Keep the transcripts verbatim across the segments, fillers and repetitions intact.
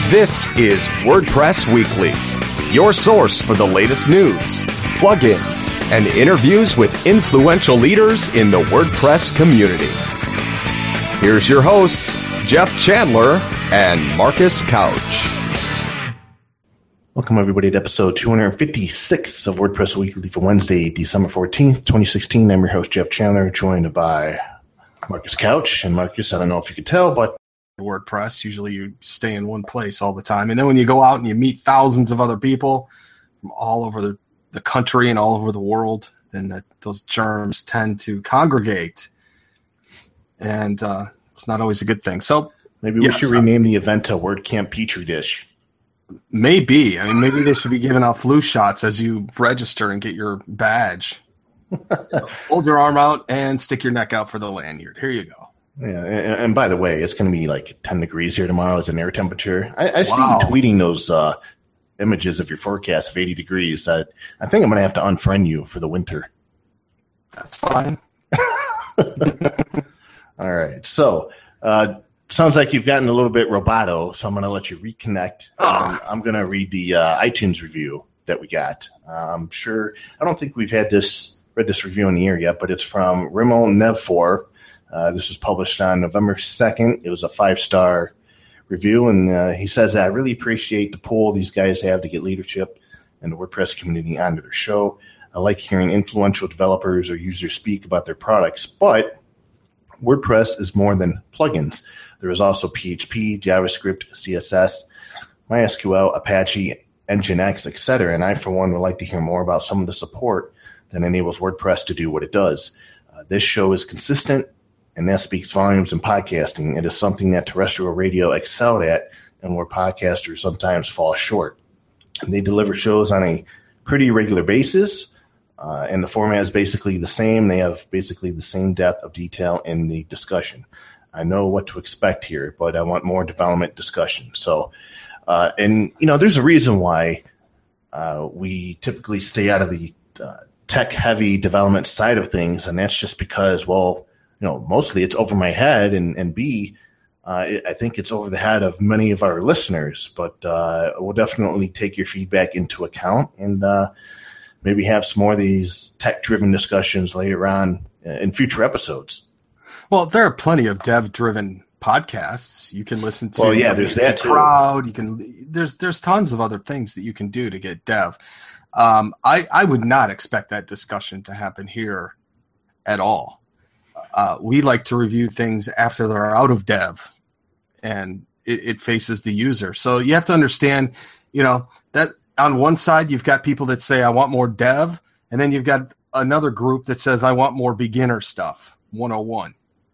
This is WordPress Weekly, your source for the latest news, plugins, and interviews with influential leaders in the WordPress community. Here's your hosts, Jeff Chandler and Marcus Couch. Welcome, everybody, to episode two fifty-six of WordPress Weekly for Wednesday, December fourteenth, twenty sixteen. I'm your host, Jeff Chandler, joined by Marcus Couch. And Marcus, I don't know if you could tell, but WordPress, usually you stay in one place all the time. And then when you go out and you meet thousands of other people from all over the, the country and all over the world, then that, those germs tend to congregate. And uh, it's not always a good thing. So maybe we yes, should rename the event to WordCamp Petri Dish. Maybe. I mean, maybe they should be giving out flu shots as you register and get your badge. Hold your arm out and stick your neck out for the lanyard. Here you go. Yeah, and, and by the way, it's going to be like ten degrees here tomorrow as an air temperature. I, I see Wow. you tweeting those uh, images of your forecast of eighty degrees. I, I think I'm going to have to unfriend you for the winter. That's fine. All right. So, uh, sounds like you've gotten a little bit roboto, so I'm going to let you reconnect. Um, I'm going to read the uh, iTunes review that we got. Uh, I'm sure, I don't think we've had this read this review in the air yet, but it's from Rimo Nevfor. Uh, this was published on November second. It was a five-star review, and uh, he says, I really appreciate the pull these guys have to get leadership and the WordPress community onto their show. I like hearing influential developers or users speak about their products, but WordPress is more than plugins. There is also P H P, JavaScript, C S S, MySQL, Apache, Nginx, et cetera. And I, for one, would like to hear more about some of the support that enables WordPress to do what it does. Uh, this show is consistent, and that speaks volumes in podcasting. It is something that terrestrial radio excelled at and where podcasters sometimes fall short. And they deliver shows on a pretty regular basis, uh, and the format is basically the same. They have basically the same depth of detail in the discussion. I know what to expect here, but I want more development discussion. So, uh, and, you know, there's a reason why uh, we typically stay out of the uh, tech-heavy development side of things, and that's just because, well, you know, mostly it's over my head, and, and B, uh, it, I think it's over the head of many of our listeners, but uh, we'll definitely take your feedback into account and uh, maybe have some more of these tech-driven discussions later on in future episodes. Well, there are plenty of dev-driven podcasts you can listen to. Well, yeah, there's that too. Crowd, you can. There's there's tons of other things that you can do to get dev. Um, I I would not expect that discussion to happen here at all. Uh, we like to review things after they're out of dev, and it, it faces the user. So you have to understand, you know, that on one side you've got people that say I want more dev, and then you've got another group that says I want more beginner stuff, one oh one.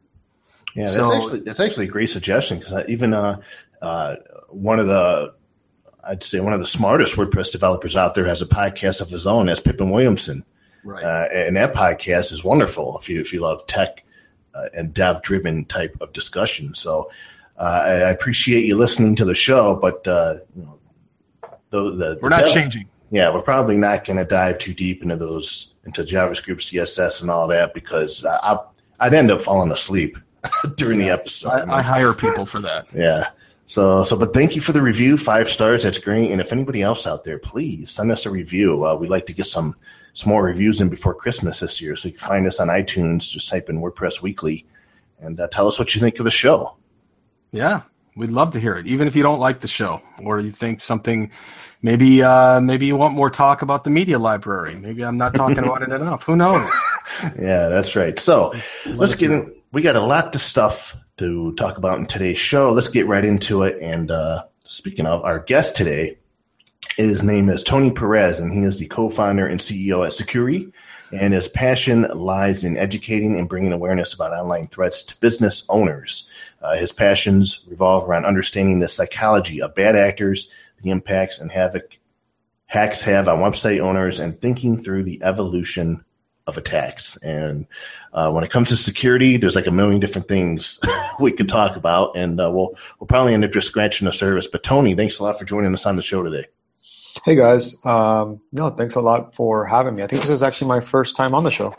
Yeah, that's So- actually that's actually a great suggestion, because even uh, uh, one of the I'd say one of the smartest WordPress developers out there has a podcast of his own. That's Pippin Williamson, Right. uh, and that podcast is wonderful if you if you love tech uh, and dev driven type of discussion. So uh, I, I appreciate you listening to the show, but uh, you know, the, the, We're the not dev- changing. Yeah, we're probably not going to dive too deep into those into JavaScript, C S S, and all that, because uh, I, I'd end up falling asleep during the episode. I, I hire people for that. Yeah. So, so, but thank you for the review. Five stars. That's great. And if anybody else out there, please send us a review. Uh, we'd like to get some, some more reviews in before Christmas this year. So you can find us on iTunes. Just type in WordPress Weekly and uh, tell us what you think of the show. Yeah, we'd love to hear it. Even if you don't like the show, or you think something, maybe, uh, maybe you want more talk about the media library. Maybe I'm not talking about it enough. Who knows? Yeah, that's right. So Let let's us get know. in. We got a lot of stuff to talk about in today's show. Let's get right into it. And uh, speaking of, our guest today, his name is Tony Perez, and he is the co-founder and C E O at Sucuri. And his passion lies in educating and bringing awareness about online threats to business owners. Uh, his passions revolve around understanding the psychology of bad actors, the impacts and havoc hacks have on website owners, and thinking through the evolution of attacks. And uh, when it comes to security, there's like a million different things we could talk about, and uh, we'll we'll probably end up just scratching the surface. But Tony, thanks a lot for joining us on the show today. Hey guys, um, no, thanks a lot for having me. I think this is actually my first time on the show.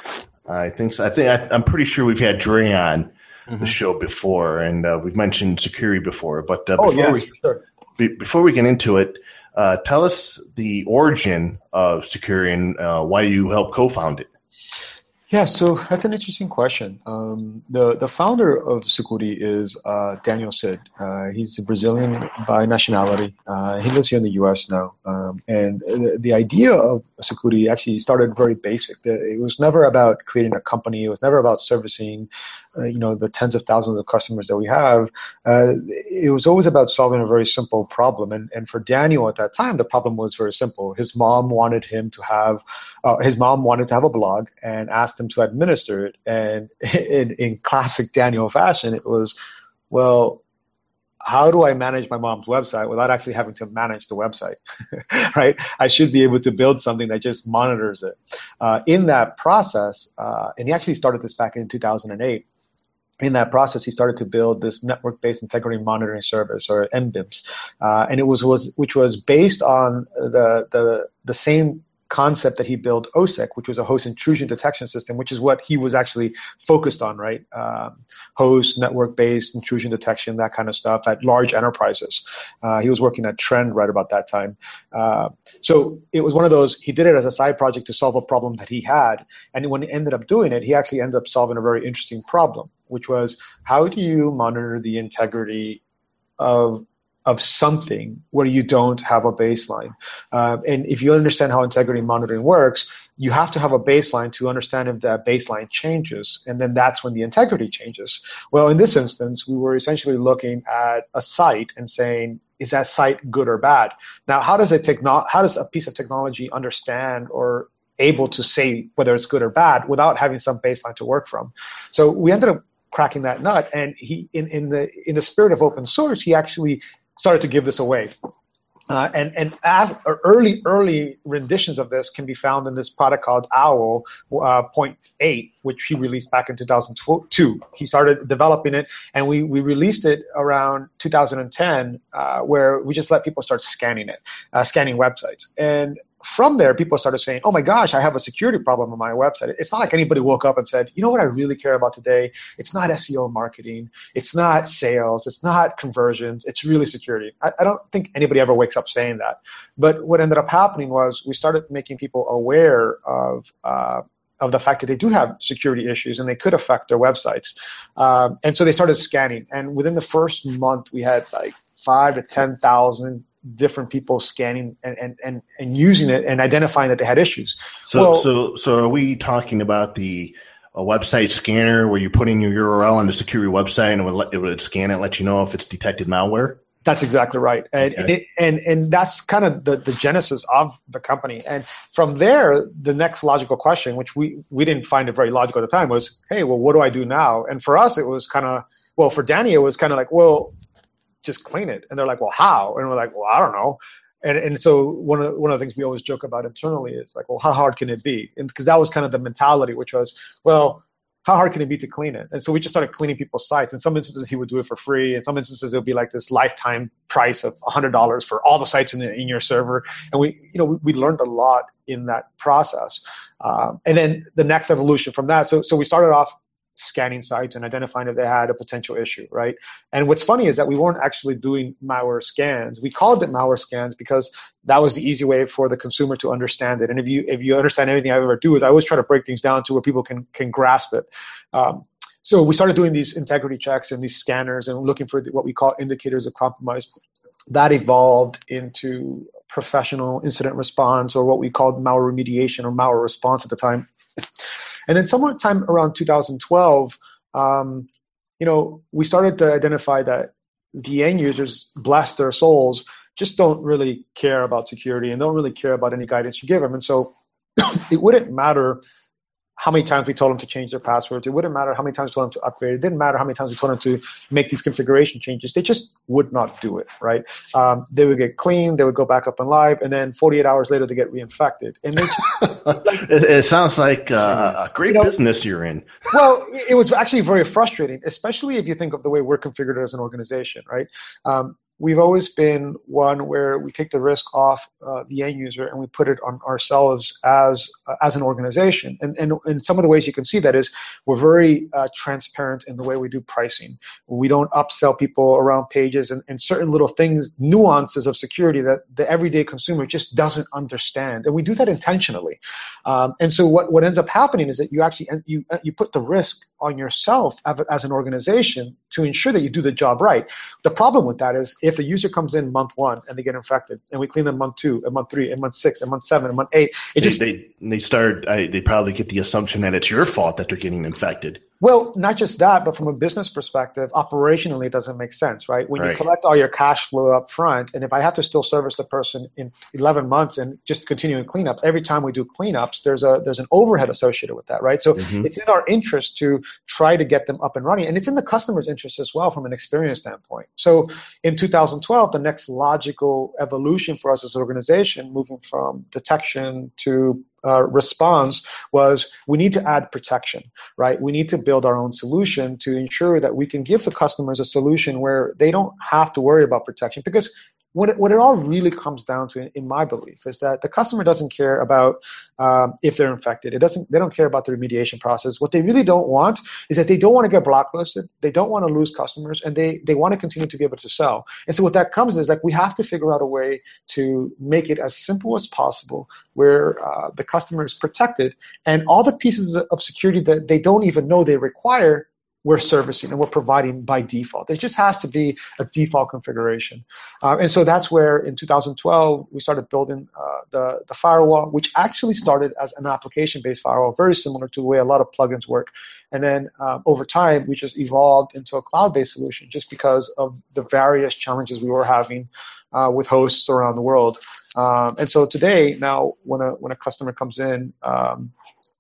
I think so. I think I, I'm pretty sure we've had Dre on Mhm. the show before, and uh, we've mentioned Sucuri before. But uh, Oh before yes, we for sure. be, before we get into it, uh, tell us the origin of Sucuri and uh, why you helped co-found it. Yeah, so that's an interesting question. Um, the the founder of Sucuri is uh, Daniel Cid. Uh, he's a Brazilian by nationality. Uh, he lives here in the U S now. Um, and the, the idea of Sucuri actually started very basic. It was never about creating a company. It was never about servicing, uh, you know, the tens of thousands of customers that we have. Uh, it was always about solving a very simple problem. And and for Daniel at that time, the problem was very simple. His mom wanted him to have, uh, his mom wanted to have a blog and asked him to administer it. And in, in classic Daniel fashion, it was, well, how do I manage my mom's website without actually having to manage the website, right? I should be able to build something that just monitors it. Uh, in that process, uh, and he actually started this back in two thousand eight, in that process, he started to build this network-based integrity monitoring service, or N B I M S, uh, and it was, was which was based on the the the same concept that he built O S E C, which was a host intrusion detection system, which is what he was actually focused on, right? Um, host, network-based intrusion detection, that kind of stuff at large enterprises. Uh, he was working at Trend right about that time. Uh, so it was one of those, he did it as a side project to solve a problem that he had. And when he ended up doing it, he actually ended up solving a very interesting problem, which was, how do you monitor the integrity of of something where you don't have a baseline? Um, and if you understand how integrity monitoring works, you have to have a baseline to understand if that baseline changes, and then that's when the integrity changes. Well, in this instance, we were essentially looking at a site and saying, is that site good or bad? Now, how does a techno- how does a piece of technology understand or able to say whether it's good or bad without having some baseline to work from? So we ended up cracking that nut, and he, in, in the in the spirit of open source, he actually started to give this away. Uh, and and as, early early renditions of this can be found in this product called Owl uh, point eight, which he released back in two thousand two. He started developing it, and we, we released it around two thousand ten, uh, where we just let people start scanning it, uh, scanning websites. And from there, people started saying, oh my gosh, I have a security problem on my website. It's not like anybody woke up and said, you know what I really care about today? It's not S E O marketing. It's not sales. It's not conversions. It's really security. I, I don't think anybody ever wakes up saying that. But what ended up happening was we started making people aware of uh, of the fact that they do have security issues and they could affect their websites. Um, and so they started scanning. And within the first month, we had like five to ten thousand different people scanning and, and, and, and using it and identifying that they had issues. So, well, so, so are we talking about the a website scanner where you put in your U R L on the security website and it would, let, it would scan it and let you know if it's detected malware? That's exactly right. And, okay. and, it, and, and that's kind of the, the genesis of the company. And from there, the next logical question, which we, we didn't find it very logical at the time, was, hey, well, what do I do now? And for us, it was kind of, well, for Danny, it was kind of like, well, just clean it. And they're like, well, how? And we're like, well, I don't know. And and so one of the, one of the things we always joke about internally is like, well, how hard can it be? And because that was kind of the mentality, which was, well, how hard can it be to clean it? And so we just started cleaning people's sites. In some instances, he would do it for free. In some instances, it would be like this lifetime price of one hundred dollars for all the sites in, the, in your server. And we, you know, we, we learned a lot in that process. Um, and then the next evolution from that. So so we started off scanning sites and identifying if they had a potential issue, right? And what's funny is that we weren't actually doing malware scans. We called it malware scans because that was the easy way for the consumer to understand it. And if you if you understand anything I ever do, is I always try to break things down to where people can can grasp it. Um, so we started doing these integrity checks and these scanners and looking for what we call indicators of compromise. That evolved into professional incident response, or what we called malware remediation or malware response at the time. And then sometime around two thousand twelve, um, you know, we started to identify that the end users, bless their souls, just don't really care about security and don't really care about any guidance you give them. And so it wouldn't matter how many times we told them to change their passwords. It wouldn't matter how many times we told them to upgrade. It didn't matter how many times we told them to make these configuration changes. They just would not do it, right? Um, they would get cleaned, they would go back up and live, and then forty-eight hours later, they get reinfected. And they just, like, it, it sounds like uh, a great you know, business you're in. Well, it was actually very frustrating, especially if you think of the way we're configured as an organization, right? Um, we've always been one where we take the risk off uh, the end user and we put it on ourselves as uh, as an organization. And, and and some of the ways you can see that is we're very uh, transparent in the way we do pricing. We don't upsell people around pages and, and certain little things, nuances of security that the everyday consumer just doesn't understand. And we do that intentionally. Um, and so what, what ends up happening is that you actually you you put the risk on yourself as an organization to ensure that you do the job right. The problem with that is if a user comes in month one and they get infected, and we clean them month two, and month three, and month six, and month seven, and month eight, it they, just they they start. I, they probably get the assumption that it's your fault that they're getting infected. Well, not just that, but from a business perspective, operationally, it doesn't make sense, right? When right. you collect all your cash flow up front, and if I have to still service the person in eleven months and just continuing cleanups, every time we do cleanups, there's a there's an overhead associated with that, right? So mm-hmm. it's in our interest to try to get them up and running, and it's in the customer's interest as well from an experience standpoint. So in two thousand twelve, the next logical evolution for us as an organization, moving from detection to Uh, response was we need to add protection, right? We need to build our own solution to ensure that we can give the customers a solution where they don't have to worry about protection. Because what it, what it all really comes down to, in my belief, is that the customer doesn't care about um, if they're infected. It doesn't. They don't care about the remediation process. What they really don't want is that they don't want to get blacklisted. They don't want to lose customers, and they they want to continue to be able to sell. And so what that comes is like we have to figure out a way to make it as simple as possible, where uh, the customer is protected, and all the pieces of security that they don't even know they require, we're servicing and we're providing by default. There just has to be a default configuration. Uh, and so that's where in two thousand twelve, we started building uh, the, the firewall, which actually started as an application-based firewall, very similar to the way a lot of plugins work. And then um, over time, we just evolved into a cloud-based solution just because of the various challenges we were having uh, with hosts around the world. Um, and so today, now, when a when a customer comes in, um,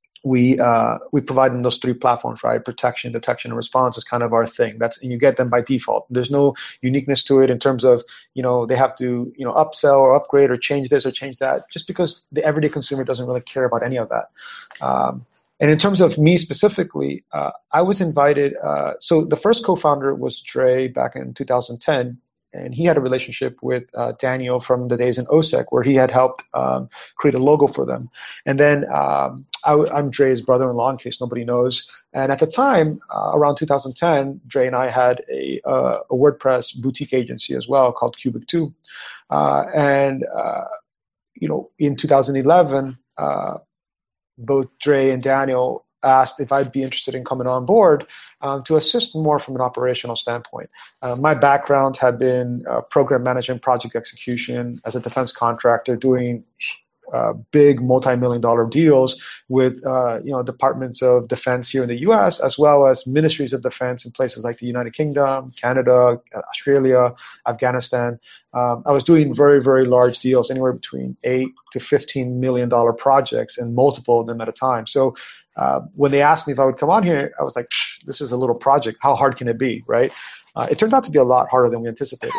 we uh, we provide them those three platforms, right? Protection, detection, and response is kind of our thing. That's and you get them by default. There's no uniqueness to it in terms of you know they have to you know upsell or upgrade or change this or change that, just because the everyday consumer doesn't really care about any of that. Um, and in terms of me specifically, uh, I was invited. Uh, so the first co-founder was Dre back in two thousand ten. And he had a relationship with uh, Daniel from the days in O S E C, where he had helped um, create a logo for them. And then um, I, I'm Dre's brother-in-law, in case nobody knows. And at the time, uh, around two thousand ten, Dre and I had a, uh, a WordPress boutique agency as well called Cubic two. Uh, and, uh, you know, in two thousand eleven, uh, both Dre and Daniel asked if I'd be interested in coming on board um, to assist more from an operational standpoint. Uh, my background had been uh, program management, project execution as a defense contractor, doing uh, big multi-million dollar deals with uh, you know departments of defense here in the U S, as well as ministries of defense in places like the United Kingdom, Canada, Australia, Afghanistan. Um, I was doing very, very large deals, anywhere between eight to fifteen million dollar projects, and multiple of them at a time. So uh, when they asked me if I would come on here, I was like, this is a little project. How hard can it be, right? Uh, it turned out to be a lot harder than we anticipated.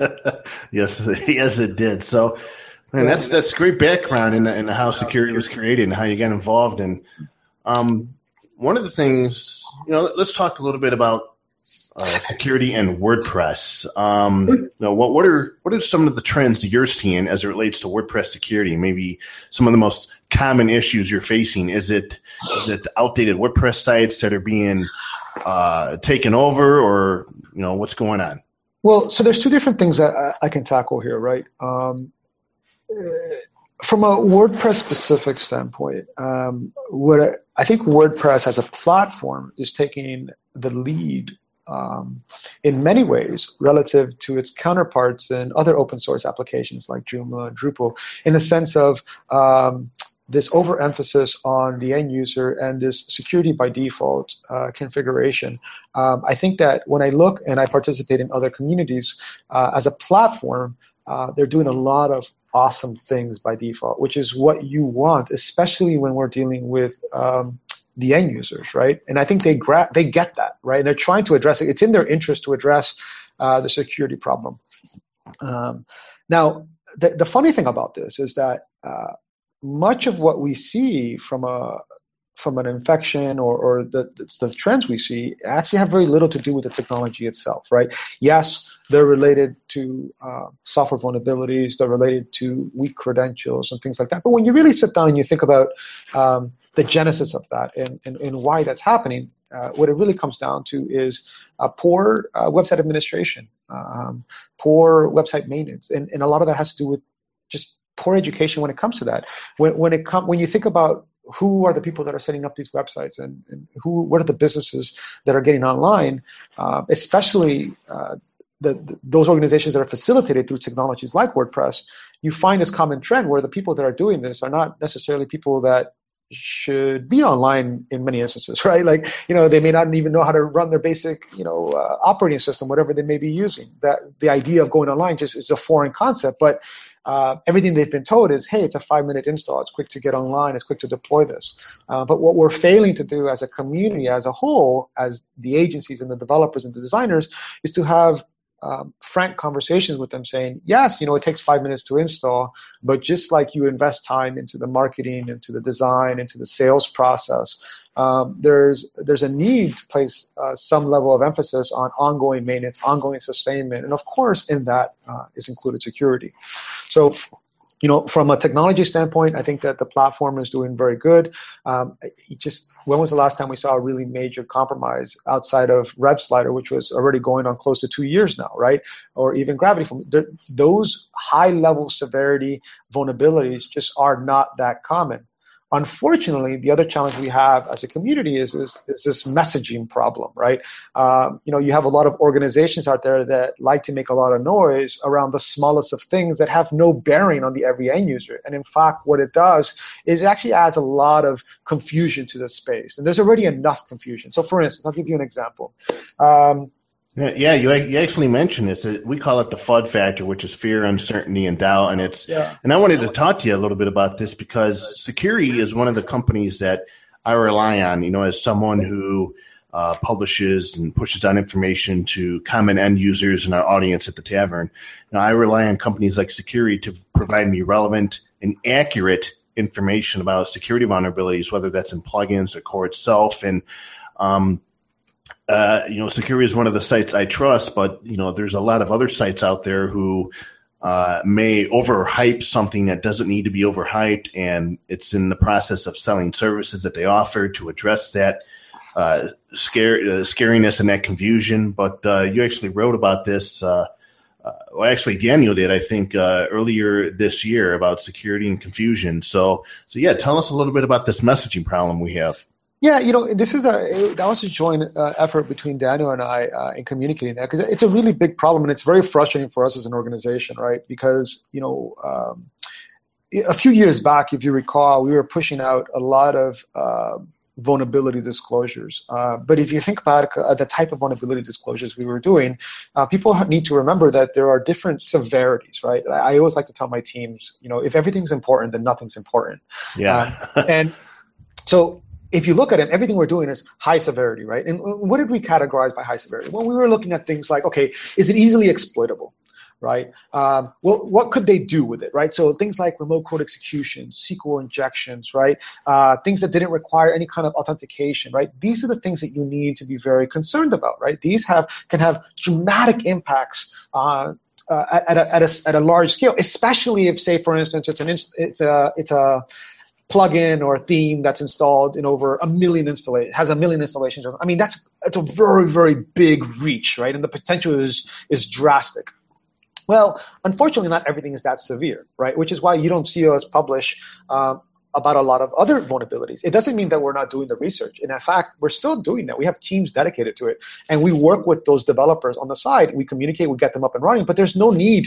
yes, yes, it did. So, man, that's that's great background in, in how security was created and how you got involved. And um, one of the things, you know, let's talk a little bit about Uh, security and WordPress. Um, you know, what what are what are some of the trends that you're seeing as it relates to WordPress security? Maybe some of the most common issues you're facing. Is it is it outdated WordPress sites that are being uh, taken over, or you know what's going on? Well, so there's two different things that I, I can tackle here, right? Um, from a WordPress specific standpoint, um, what I, I think WordPress as a platform is taking the lead Um, in many ways relative to its counterparts in other open source applications like Joomla and Drupal, in the sense of um, this overemphasis on the end user and this security by default uh, configuration. Um, I think that when I look and I participate in other communities, uh, as a platform, uh, they're doing a lot of awesome things by default, which is what you want, especially when we're dealing with um, the end users, right? And I think they gra- they get that, right? And they're trying to address it. It's in their interest to address uh, the security problem. Um, now, the, the funny thing about this is that uh, much of what we see from a from an infection or, or the, the, the trends we see actually have very little to do with the technology itself, right? Yes, they're related to uh, software vulnerabilities, they're related to weak credentials and things like that. But when you really sit down and you think about um, the genesis of that and, and, and why that's happening, uh, what it really comes down to is uh, poor uh, website administration, um, poor website maintenance. And, and a lot of that has to do with just poor education when it comes to that. When, when, it com- when you think about who are the people that are setting up these websites and, and who, what are the businesses that are getting online, uh, especially uh, the, the, those organizations that are facilitated through technologies like WordPress, you find this common trend where the people that are doing this are not necessarily people that should be online in many instances, right? Like, you know, they may not even know how to run their basic, you know, uh, operating system, whatever they may be using. That the idea of going online just is a foreign concept, but Uh, everything they've been told is, hey, it's a five-minute install. It's quick to get online. It's quick to deploy this. Uh, but what we're failing to do as a community, as a whole, as the agencies and the developers and the designers, is to have um, frank conversations with them saying, yes, you know, it takes five minutes to install, but just like you invest time into the marketing, into the design, into the sales process, um, there's there's a need to place uh, some level of emphasis on ongoing maintenance, ongoing sustainment, and of course in that uh, is included security. So, you know, from a technology standpoint, I think that the platform is doing very good. Um, it just when was the last time we saw a really major compromise outside of RevSlider, which was already going on close to two years now, right? Or even Gravity. From those high-level severity vulnerabilities just are not that common. Unfortunately, the other challenge we have as a community is, is, is this messaging problem, right? Um, you know, you have a lot of organizations out there that like to make a lot of noise around the smallest of things that have no bearing on the every end user. And in fact, what it does is it actually adds a lot of confusion to the space. And there's already enough confusion. So for instance, I'll give you an example. Um, Yeah, you you actually mentioned this. We call it the FUD factor, which is fear, uncertainty, and doubt. And it's yeah. and I wanted to talk to you a little bit about this because Sucuri is one of the companies that I rely on. You know, as someone who uh, publishes and pushes out information to common end users and our audience at the tavern. Now, I rely on companies like Sucuri to provide me relevant and accurate information about security vulnerabilities, whether that's in plugins or core itself, and um, Uh, you know, Sucuri is one of the sites I trust, but, you know, there's a lot of other sites out there who uh, may overhype something that doesn't need to be overhyped, and it's in the process of selling services that they offer to address that uh, scare, uh, scariness and that confusion. But uh, you actually wrote about this, uh, uh, well, actually Daniel did, I think, uh, earlier this year about security and confusion. So, so yeah, tell us a little bit about this messaging problem we have. Yeah, you know, this is a that was a joint uh, effort between Daniel and I uh, in communicating that, because it's a really big problem and it's very frustrating for us as an organization, right? Because, you know, um, a few years back, if you recall, we were pushing out a lot of uh, vulnerability disclosures. Uh, but if you think about uh, the type of vulnerability disclosures we were doing, uh, people need to remember that there are different severities, right? I always like to tell my teams, you know, if everything's important, then nothing's important. Yeah. Uh, and so if you look at it, everything we're doing is high severity, right? And what did we categorize by high severity? Well, we were looking at things like, okay, is it easily exploitable, right? Um, well, what could they do with it, right? So things like remote code execution, S Q L injections, right? Uh, things that didn't require any kind of authentication, right? These are the things that you need to be very concerned about, right? These have can have dramatic impacts uh, uh, at, a, at, a, at a large scale, especially if, say, for instance, it's an it's a it's a plugin or a theme that's installed in over a million installations, has a million installations. I mean, that's that's a very, very big reach, right? And the potential is is drastic. Well, unfortunately, not everything is that severe, right? Which is why you don't see us publish um, about a lot of other vulnerabilities. It doesn't mean that we're not doing the research. And in fact, we're still doing that. We have teams dedicated to it. And we work with those developers on the side. We communicate, we get them up and running, but there's no need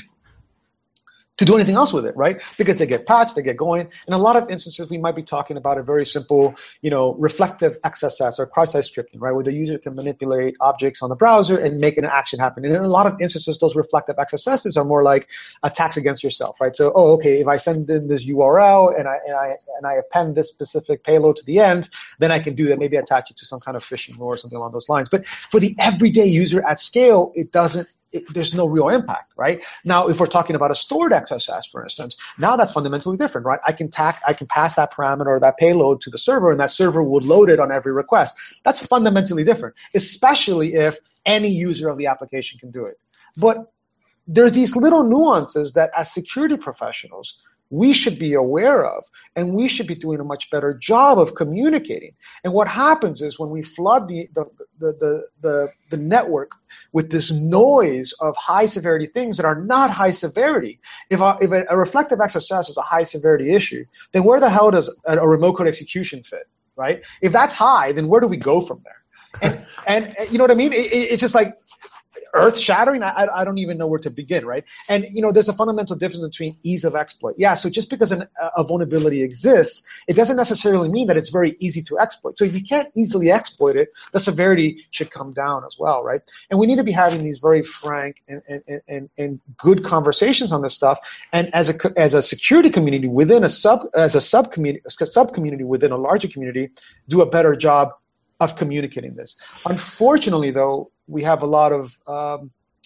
to do anything else with it, right? Because they get patched, they get going. In a lot of instances, we might be talking about a very simple, you know, reflective X S S or cross-site scripting, right? Where the user can manipulate objects on the browser and make an action happen. And in a lot of instances, those reflective X S Ss are more like attacks against yourself, right? So, oh, okay, if I send in this U R L and I and I and I append this specific payload to the end, then I can do that, maybe attach it to some kind of phishing or something along those lines. But for the everyday user at scale, it doesn't it, there's no real impact, right? Now, if we're talking about a stored X S S, for instance, now that's fundamentally different, right? I can tack, I can pass that parameter or that payload to the server, and that server would load it on every request. That's fundamentally different, especially if any user of the application can do it. But there are these little nuances that as security professionals, we should be aware of, and we should be doing a much better job of communicating. And what happens is when we flood the the the the, the, the network with this noise of high severity things that are not high severity, if a, if a, a reflective X S S is a high severity issue, then where the hell does a, a remote code execution fit, right? If that's high, then where do we go from there? And and you know what I mean? It, it, it's just like earth shattering. I, I don't even know where to begin, right? And you know, there's a fundamental difference between ease of exploit. Yeah, so just because an, a vulnerability exists, it doesn't necessarily mean that it's very easy to exploit. So if you can't easily exploit it, the severity should come down as well, right? And we need to be having these very frank and and, and, and good conversations on this stuff. And as a as a security community within a sub as a sub community sub community within a larger community, do a better job of communicating this. Unfortunately, though, we have a lot of um,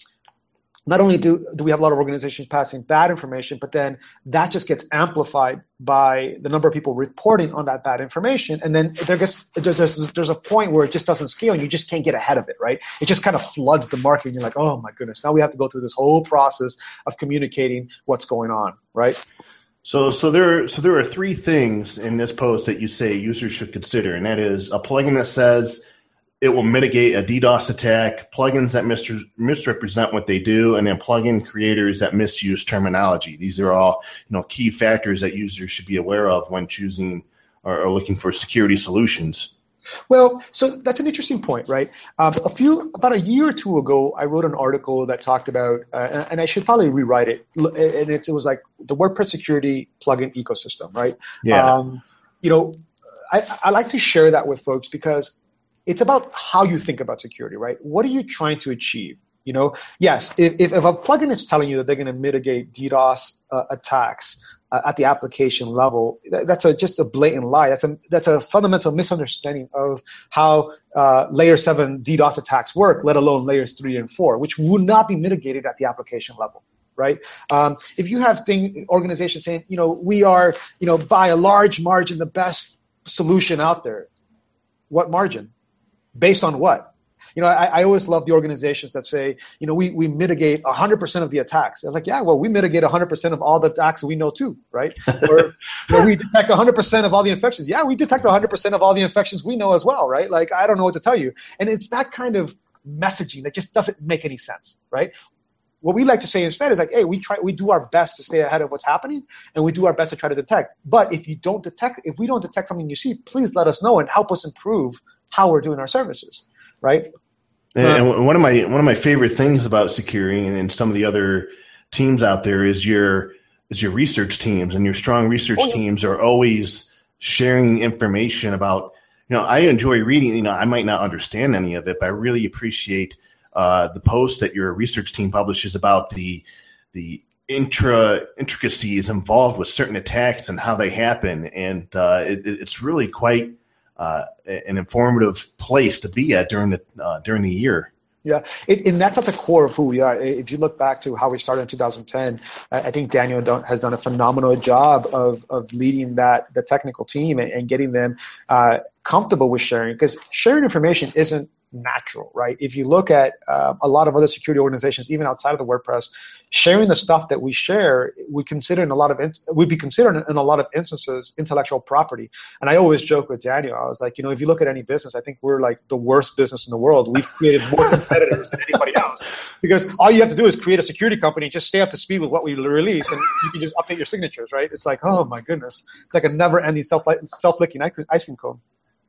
not only do, do we have a lot of organizations passing bad information, but then that just gets amplified by the number of people reporting on that bad information, and then there gets there's, there's, there's a point where it just doesn't scale, and you just can't get ahead of it, right? It just kind of floods the market, and you're like, oh my goodness, now we have to go through this whole process of communicating what's going on, right? So, so there, so there are three things in this post that you say users should consider, and that is a plugin that says it will mitigate a DDoS attack, plugins that mis- misrepresent what they do, and then plugin creators that misuse terminology. These are all, you know, key factors that users should be aware of when choosing or, or looking for security solutions. Well, so that's an interesting point, right? Um, a few, about a year or two ago, I wrote an article that talked about, uh, and I should probably rewrite it, and it, it was like the WordPress security plugin ecosystem, right? Yeah. Um, you know, I, I like to share that with folks because it's about how you think about security, right? What are you trying to achieve? You know, yes, if, if, if a plugin is telling you that they're going to mitigate DDoS uh, attacks uh, at the application level, that, that's a, just a blatant lie. That's a that's a fundamental misunderstanding of how uh, layer seven DDoS attacks work, let alone layers three and four, which would not be mitigated at the application level, right? Um, if you have thing organizations saying, you know, we are, you know, by a large margin the best solution out there, what margin? Based on what? You know, I, I always love the organizations that say, you know, we, we mitigate one hundred percent of the attacks. I was like, yeah, well, we mitigate one hundred percent of all the attacks we know too, right? Or you know, we detect one hundred percent of all the infections. Yeah, we detect one hundred percent of all the infections we know as well, right? Like, I don't know what to tell you. And it's that kind of messaging that just doesn't make any sense, right? What we like to say instead is like, hey, we try, we do our best to stay ahead of what's happening, and we do our best to try to detect. But if you don't detect, if we don't detect something you see, please let us know and help us improve how we're doing our services, right? And um, one of my one of my favorite things about security and, and some of the other teams out there is your is your research teams, and your strong research oh, yeah. teams are always sharing information about. You know, I enjoy reading. You know, I might not understand any of it, but I really appreciate uh, the posts that your research team publishes about the the intra intricacies involved with certain attacks and how they happen, and uh, it, it's really quite. Uh, an informative place to be at during the uh, during the year. Yeah, it, and that's at the core of who we are. If you look back to how we started in two thousand ten, I think Daniel don't, has done a phenomenal job of of leading that the technical team and, and getting them uh, comfortable with sharing, because sharing information isn't natural, right? If you look at uh, a lot of other security organizations, even outside of the WordPress, sharing the stuff that we share, we consider in a lot of in- would be considered in a lot of instances intellectual property. And I always joke with Daniel, I was like, you know, if you look at any business, I think we're like the worst business in the world. We've created more competitors than anybody else, because all you have to do is create a security company, just stay up to speed with what we release, and you can just update your signatures, right? It's like, oh my goodness, it's like a never-ending self self-licking ice cream cone.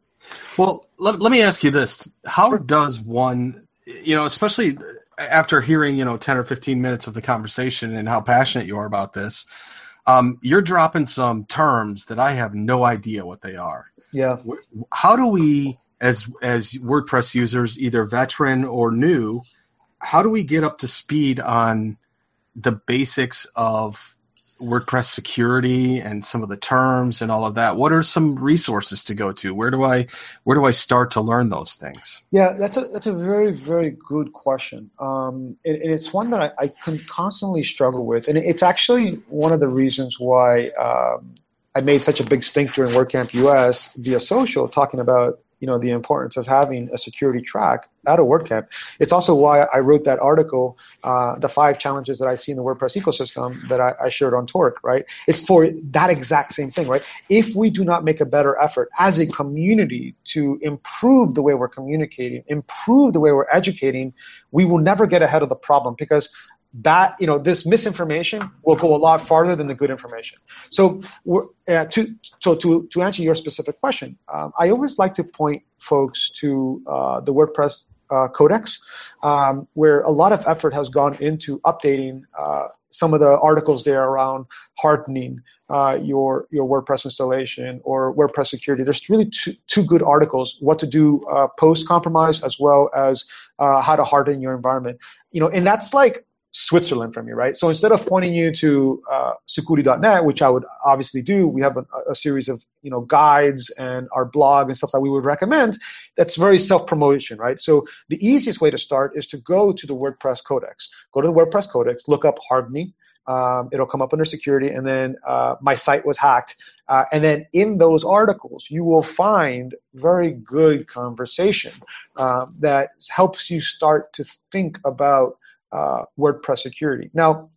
Well, let, let me ask you this. How does one, you know, especially after hearing, you know, ten or fifteen minutes of the conversation and how passionate you are about this, um, you're dropping some terms that I have no idea what they are. Yeah. How do we, as as WordPress users, either veteran or new, how do we get up to speed on the basics of WordPress security and some of the terms and all of that, what are some resources to go to? Where do I where do I start to learn those things? Yeah, that's a that's a very, very good question. Um, and, and it's one that I, I can constantly struggle with. And it's actually one of the reasons why um, I made such a big stink during WordCamp U S via social, talking about you know the importance of having a security track at a WordCamp. It's also why I wrote that article, uh, the five challenges that I see in the WordPress ecosystem that I, I shared on Torque, right? It's for that exact same thing, right? If we do not make a better effort as a community to improve the way we're communicating, improve the way we're educating, we will never get ahead of the problem, because that, you know, this misinformation will go a lot farther than the good information. So, we're, uh, to so to to answer your specific question, um, I always like to point folks to uh, the WordPress uh, Codex, um, where a lot of effort has gone into updating uh, some of the articles there around hardening uh, your your WordPress installation or WordPress security. There's really two, two good articles: what to do uh, post compromise, as well as uh, how to harden your environment. You know, and that's like Switzerland from you, right? So instead of pointing you to uh, Sucuri dot net, which I would obviously do, we have a, a series of you know guides and our blog and stuff that we would recommend. That's very self-promotion, right? So the easiest way to start is to go to the WordPress Codex. Go to the WordPress Codex, look up hardening. Um, it'll come up under security, and then uh, my site was hacked. Uh, and then in those articles, you will find very good conversation um, that helps you start to think about Uh, WordPress security. Now,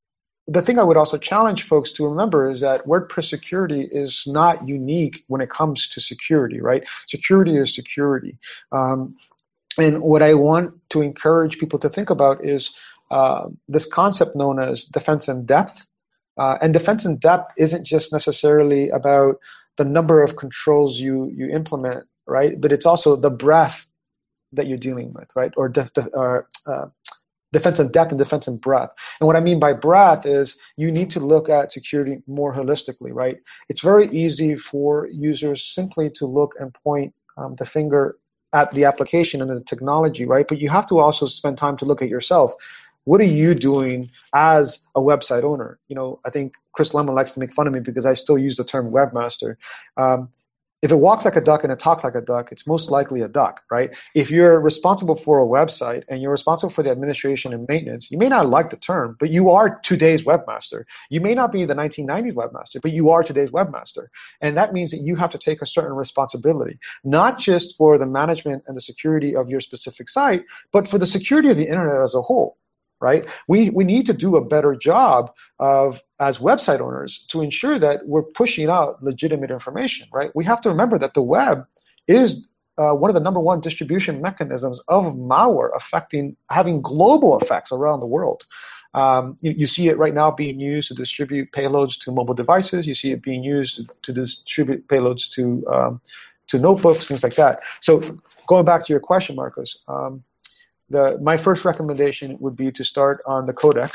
the thing I would also challenge folks to remember is that WordPress security is not unique when it comes to security, right? Security is security. Um, and what I want to encourage people to think about is uh, this concept known as defense in depth. Uh, and defense in depth isn't just necessarily about the number of controls you, you implement, right? But it's also the breadth that you're dealing with, right? Or, def- or uh, defense in depth and defense in breadth. And what I mean by breadth is you need to look at security more holistically, right? It's very easy for users simply to look and point um, the finger at the application and the technology, right? But you have to also spend time to look at yourself. What are you doing as a website owner? You know, I think Chris Lemon likes to make fun of me because I still use the term webmaster. Um, If it walks like a duck and it talks like a duck, it's most likely a duck, right? If you're responsible for a website and you're responsible for the administration and maintenance, you may not like the term, but you are today's webmaster. You may not be the nineteen nineties webmaster, but you are today's webmaster. And that means that you have to take a certain responsibility, not just for the management and the security of your specific site, but for the security of the internet as a whole. Right? We we need to do a better job of, as website owners, to ensure that we're pushing out legitimate information, right? We have to remember that the web is uh, one of the number one distribution mechanisms of malware, affecting, having global effects around the world. Um, you, you see it right now being used to distribute payloads to mobile devices. You see it being used to, to distribute payloads to um, to notebooks, things like that. So going back to your question, Marcos, um, The, my first recommendation would be to start on the Codex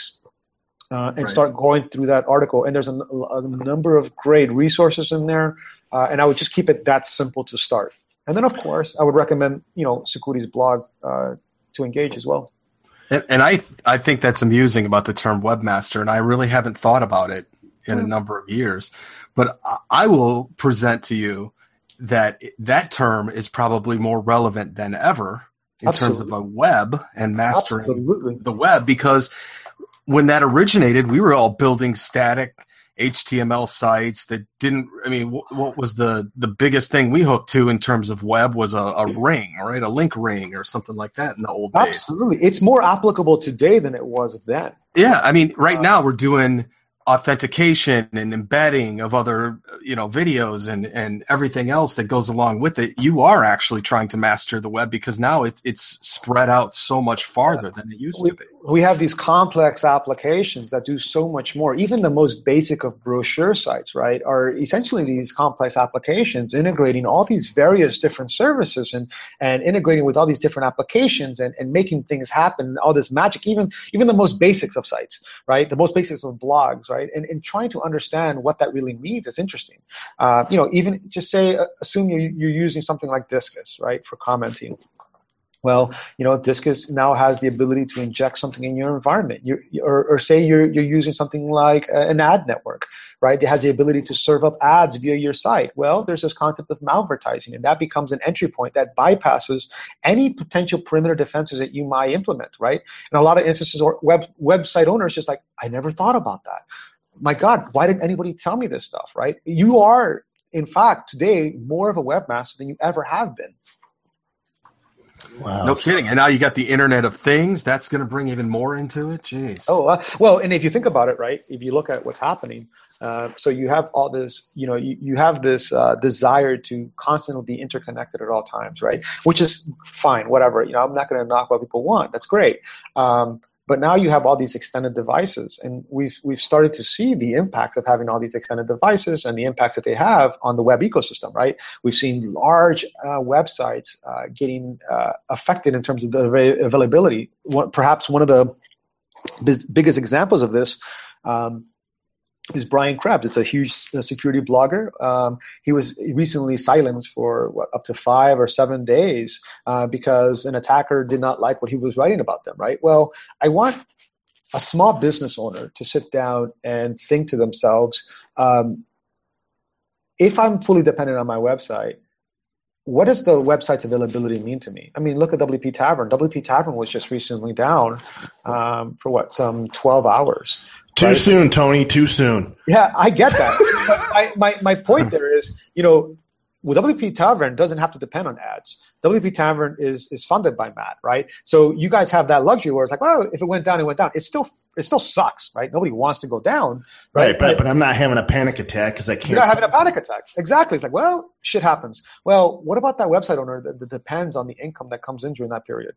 uh, and right. start going through that article. And there's a, a number of great resources in there, uh, and I would just keep it that simple to start. And then, of course, I would recommend you know Sucuri's blog uh, to engage as well. And, and I I think that's amusing about the term webmaster, and I really haven't thought about it in mm-hmm. a number of years. But I will present to you that that term is probably more relevant than ever in Absolutely. terms of a web and mastering Absolutely. the web, because when that originated, we were all building static H T M L sites that didn't, I mean, what, what was the, the biggest thing we hooked to in terms of web was a, a ring, right? A link ring or something like that in the old days. Absolutely. It's more applicable today than it was then. Yeah. I mean, right uh, now we're doing authentication and embedding of other, you know, videos and, and everything else that goes along with it. You are actually trying to master the web, because now it, it's spread out so much farther than it used we, to be. We have these complex applications that do so much more. Even the most basic of brochure sites, right, are essentially these complex applications integrating all these various different services and, and integrating with all these different applications and, and making things happen, all this magic, even, even the most basics of sites, right, the most basics of blogs, right, and, and trying to understand what that really means is interesting. Uh, you know, even just say, uh, assume you're, you're using something like Disqus, right, for commenting. Well, you know, Disqus now has the ability to inject something in your environment. You're, or, or say you're you're using something like an ad network, right? It has the ability to serve up ads via your site. Well, there's this concept of malvertising, and that becomes an entry point that bypasses any potential perimeter defenses that you might implement, right? In a lot of instances, or web website owners just like, I never thought about that. My God, why didn't anybody tell me this stuff, right? You are, in fact, today more of a webmaster than you ever have been. Wow. No kidding. And now you got the Internet of Things. That's going to bring even more into it. Jeez. Oh, uh, well, and if you think about it, right, if you look at what's happening, uh, so you have all this, you know, you, you have this uh, desire to constantly be interconnected at all times, right, which is fine, whatever. You know, I'm not going to knock what people want. That's great. Um, But now you have all these extended devices, and we've we've started to see the impacts of having all these extended devices and the impacts that they have on the web ecosystem, right? We've seen large uh, websites uh, getting uh, affected in terms of the availability. One, perhaps one of the b- biggest examples of this um, is Brian Krebs. It's a huge uh, security blogger. Um, he was recently silenced for what, up to five or seven days uh, because an attacker did not like what he was writing about them, right? Well, I want a small business owner to sit down and think to themselves, um, if I'm fully dependent on my website, what does the website's availability mean to me? I mean, look at W P Tavern. W P Tavern was just recently down um, for what, some twelve hours. Too right? soon, Tony, too soon. Yeah, I get that. But I, my, my point there is, you know, well, W P Tavern doesn't have to depend on ads. W P Tavern is is funded by Matt, right? So you guys have that luxury where it's like, well, if it went down, it went down. It still it still sucks, right? Nobody wants to go down, right? Right, but, but I'm not having a panic attack because I can't. You're not having a panic attack. Exactly. It's like, well, shit happens. Well, what about that website owner that, that depends on the income that comes in during that period?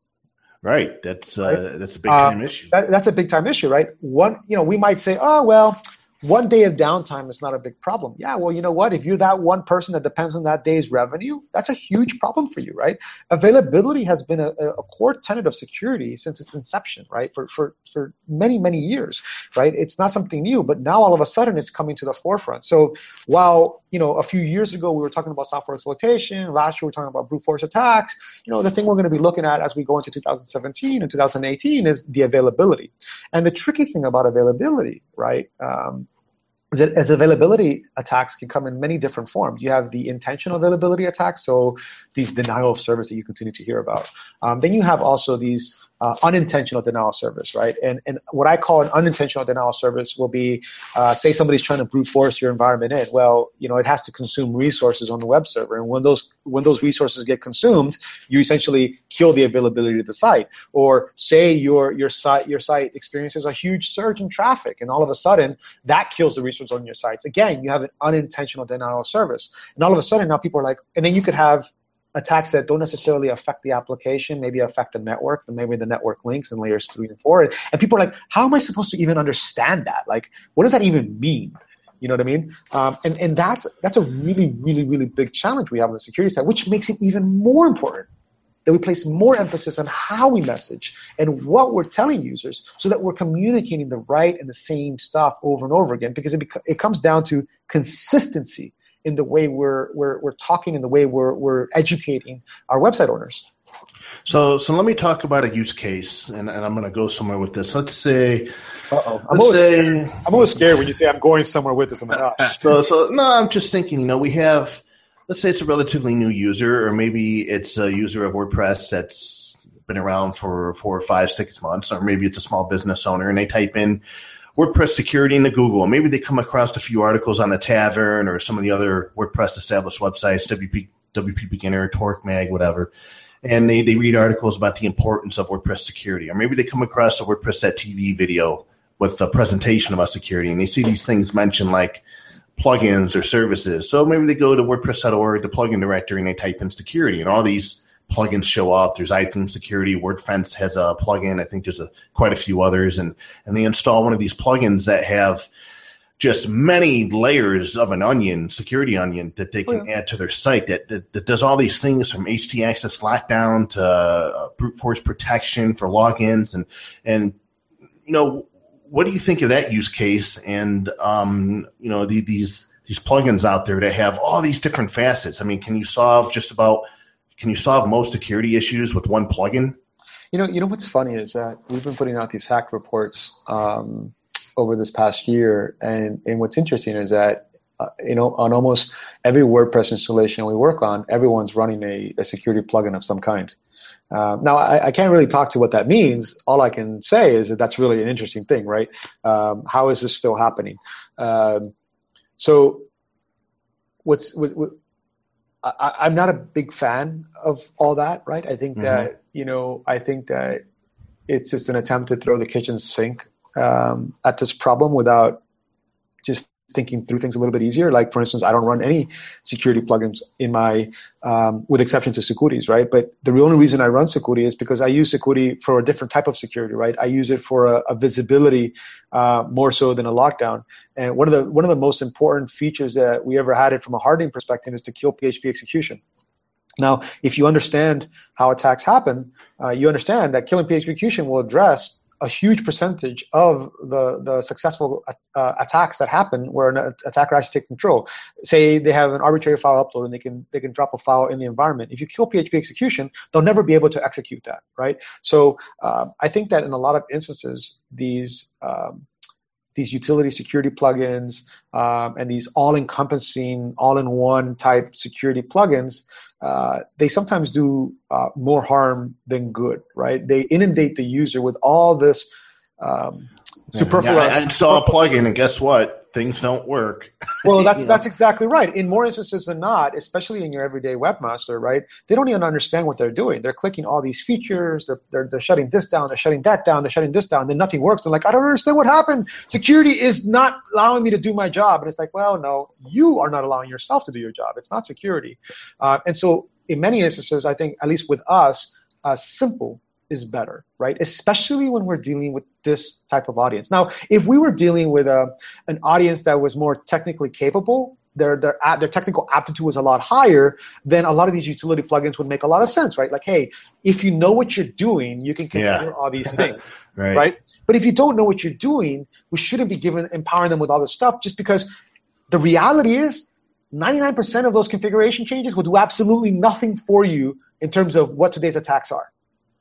Right. That's uh, right? that's a big time uh, issue. That, that's a big time issue, right? One, you know, we might say, oh well, one day of downtime is not a big problem. Yeah, well, you know what? If you're that one person that depends on that day's revenue, that's a huge problem for you, right? Availability has been a, a core tenet of security since its inception, right? For for for many many years, right? It's not something new, but now all of a sudden it's coming to the forefront. So while you know a few years ago we were talking about software exploitation, last year we were talking about brute force attacks. You know, the thing we're going to be looking at as we go into two thousand seventeen and two thousand eighteen is the availability. And the tricky thing about availability, right? Um, is that as availability attacks can come in many different forms. You have the intentional availability attacks, so these denial of service that you continue to hear about. Um, then you have also these uh, unintentional denial of service, right? And and what I call an unintentional denial of service will be, uh, say somebody's trying to brute force your environment in. Well, you know, it has to consume resources on the web server, and when those when those resources get consumed, you essentially kill the availability of the site. Or say your your site your site experiences a huge surge in traffic, and all of a sudden that kills the resources on your sites. Again, you have an unintentional denial of service, and all of a sudden now people are like, and then you could have attacks that don't necessarily affect the application, maybe affect the network, and maybe the network links in layers three and four. And people are like, how am I supposed to even understand that? Like, what does that even mean? You know what I mean? Um, and, and that's that's a really, really, really big challenge we have on the security side, which makes it even more important that we place more emphasis on how we message and what we're telling users so that we're communicating the right and the same stuff over and over again, because it, bec- it comes down to consistency in the way we're we're we're talking, in the way we're we're educating our website owners. So so let me talk about a use case, and, and I'm going to go somewhere with this. Let's say, Uh-oh. I'm let's always say, scared. I'm always scared when you say I'm going somewhere with this. I'm like, oh. so so no, I'm just thinking. You know, we have, let's say it's a relatively new user, or maybe it's a user of WordPress that's been around for four, five, six months, or maybe it's a small business owner, and they type in WordPress security into Google. Maybe they come across a few articles on the Tavern or some of the other WordPress established websites, W P, W P Beginner, Torque Mag, whatever. And they, they read articles about the importance of WordPress security. Or maybe they come across a WordPress T V video with a presentation about security, and they see these things mentioned like plugins or services. So maybe they go to WordPress dot org, the plugin directory, and they type in security, and all these plugins show up. There's iTheme Security. WordFence has a plugin. I think there's a, quite a few others. And, and they install one of these plugins that have just many layers of an onion, security onion, that they can oh, yeah. add to their site that, that, that does all these things from H T access lockdown to uh, brute force protection for logins. And, and you know, what do you think of that use case? And, um, you know, the, these these plugins out there that have all these different facets. I mean, can you solve just about – can you solve most security issues with one plugin? You know, you know what's funny is that we've been putting out these hack reports um, over this past year, and, and what's interesting is that uh, you know, on almost every WordPress installation we work on, everyone's running a, a security plugin of some kind. Uh, now, I, I can't really talk to what that means. All I can say is that that's really an interesting thing, right? Um, how is this still happening? Um, so, what's what, what, I, I'm not a big fan of all that, right? I think mm-hmm. that you know, I think that it's just an attempt to throw the kitchen sink um, at this problem without just thinking through things a little bit easier. Like, for instance, I don't run any security plugins in my, um, with exception to Sucuri, right? But the only reason I run Sucuri is because I use Sucuri for a different type of security, right? I use it for a, a visibility uh, more so than a lockdown. And one of the one of the most important features that we ever had it from a hardening perspective is to kill P H P execution. Now, if you understand how attacks happen, uh, you understand that killing P H P execution will address a huge percentage of the, the successful uh, attacks that happen where an attacker actually takes control. Say they have an arbitrary file upload and they can they can drop a file in the environment. If you kill P H P execution, they'll never be able to execute that, right? So um, I think that in a lot of instances, these um, these utility security plugins um, and these all-encompassing, all-in-one type security plugins, uh, they sometimes do uh, more harm than good, right? They inundate the user with all this um, superfluous. Yeah, I install a plugin, and guess what? Things don't work. Well, that's that's exactly right. In more instances than not, especially in your everyday webmaster, right? They don't even understand what they're doing. They're clicking all these features. They're they're, they're shutting this down. They're shutting that down. They're shutting this down. Then nothing works. They're like, I don't understand what happened. Security is not allowing me to do my job. And it's like, well, no, you are not allowing yourself to do your job. It's not security. Uh, and so, in many instances, I think, at least with us, uh, simple is better, right? Especially when we're dealing with this type of audience. Now, if we were dealing with a, an audience that was more technically capable, their their their technical aptitude was a lot higher, then a lot of these utility plugins would make a lot of sense, right? Like, hey, if you know what you're doing, you can configure yeah. all these things, right. right? But if you don't know what you're doing, we shouldn't be giving empowering them with all this stuff, just because the reality is ninety-nine percent of those configuration changes will do absolutely nothing for you in terms of what today's attacks are.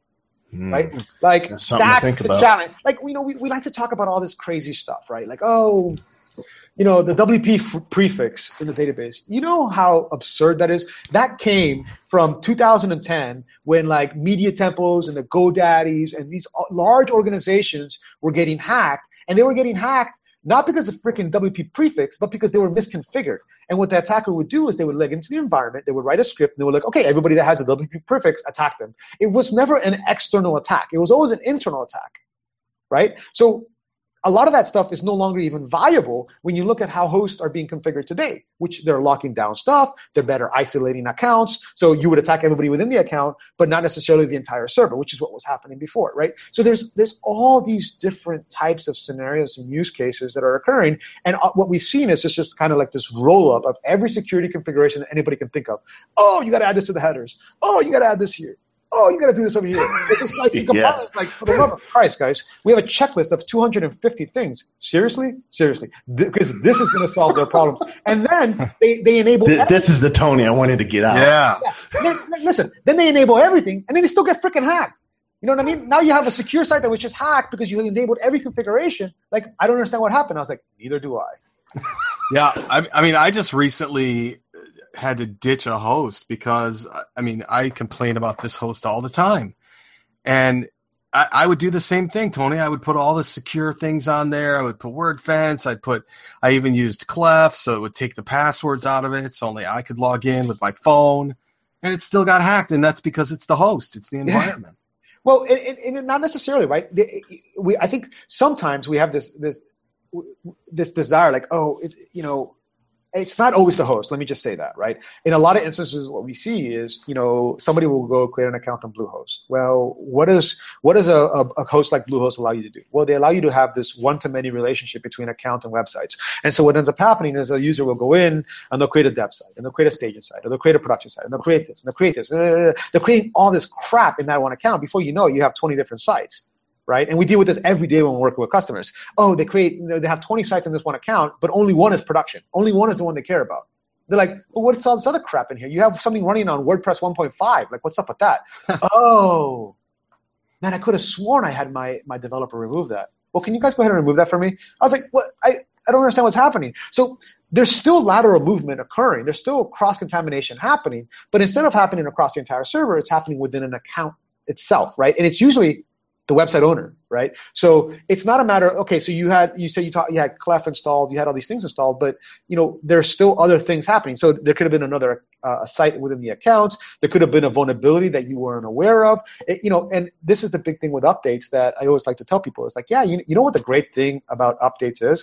Mm. Right? Like, that's, that's the about. challenge. Like, you know, we, we like to talk about all this crazy stuff, right? Like, oh, you know, the W P f- prefix in the database. You know how absurd that is? That came from two thousand ten when, like, Media Tempos and the GoDaddies and these large organizations were getting hacked, and they were getting hacked not because of freaking W P prefix, but because they were misconfigured. And what the attacker would do is they would leg into the environment, they would write a script, and they would like, okay, everybody that has a W P prefix, attack them. It was never an external attack. It was always an internal attack, right? So a lot of that stuff is no longer even viable when you look at how hosts are being configured today, which they're locking down stuff, they're better isolating accounts, so you would attack everybody within the account, but not necessarily the entire server, which is what was happening before, right? So there's there's all these different types of scenarios and use cases that are occurring, and what we've seen is just, just kind of like this roll-up of every security configuration that anybody can think of. Oh, you got to add this to the headers. Oh, you got to add this here. Oh, you got to do this over here. It's just like, yeah. like, for the love of Christ, guys, we have a checklist of two hundred fifty things. Seriously? Seriously. Because Th- this is going to solve their problems. And then they, they enable Th- This is the Tony I wanted to get out. Yeah. yeah. Then, listen, then they enable everything, and then they still get freaking hacked. You know what I mean? Now you have a secure site that was just hacked because you enabled every configuration. Like, I don't understand what happened. I was like, neither do I. yeah, I, I mean, I just recently had to ditch a host because, I mean, I complain about this host all the time. And I, I would do the same thing, Tony. I would put all the secure things on there. I would put WordFence. I put, I even used Clef, so it would take the passwords out of it, so only I could log in with my phone. And it still got hacked, and that's because it's the host. It's the environment. Yeah. Well, and, and not necessarily, right? We, I think sometimes we have this this this desire, like, oh, it, you know, it's not always the host. Let me just say that, right? In a lot of instances, what we see is, you know, somebody will go create an account on Bluehost. Well, what does what does a, a, a host like Bluehost allow you to do? Well, they allow you to have this one-to-many relationship between account and websites. And so what ends up happening is a user will go in and they'll create a dev site, and they'll create a staging site, or they'll create a production site, and they'll create this, and they'll create this. They're creating all this crap in that one account. Before you know it, you have twenty different sites. Right? And we deal with this every day when we're working with customers. Oh, they create, you know, they have twenty sites in this one account, but only one is production. Only one is the one they care about. They're like, well, what's all this other crap in here? You have something running on WordPress one point five. Like, what's up with that? Oh, man, I could have sworn I had my, my developer remove that. Well, can you guys go ahead and remove that for me? I was like, what? I, I don't understand what's happening. So there's still lateral movement occurring. There's still cross-contamination happening. But instead of happening across the entire server, it's happening within an account itself, right? And it's usually the website owner, right? So it's not a matter, okay, so you had, you said you, talk, you had Clef installed, you had all these things installed, but, you know, there's still other things happening. So there could have been another uh, site within the account. There could have been a vulnerability that you weren't aware of. It, you know, and this is the big thing with updates that I always like to tell people. It's like, yeah, you, you know what the great thing about updates is?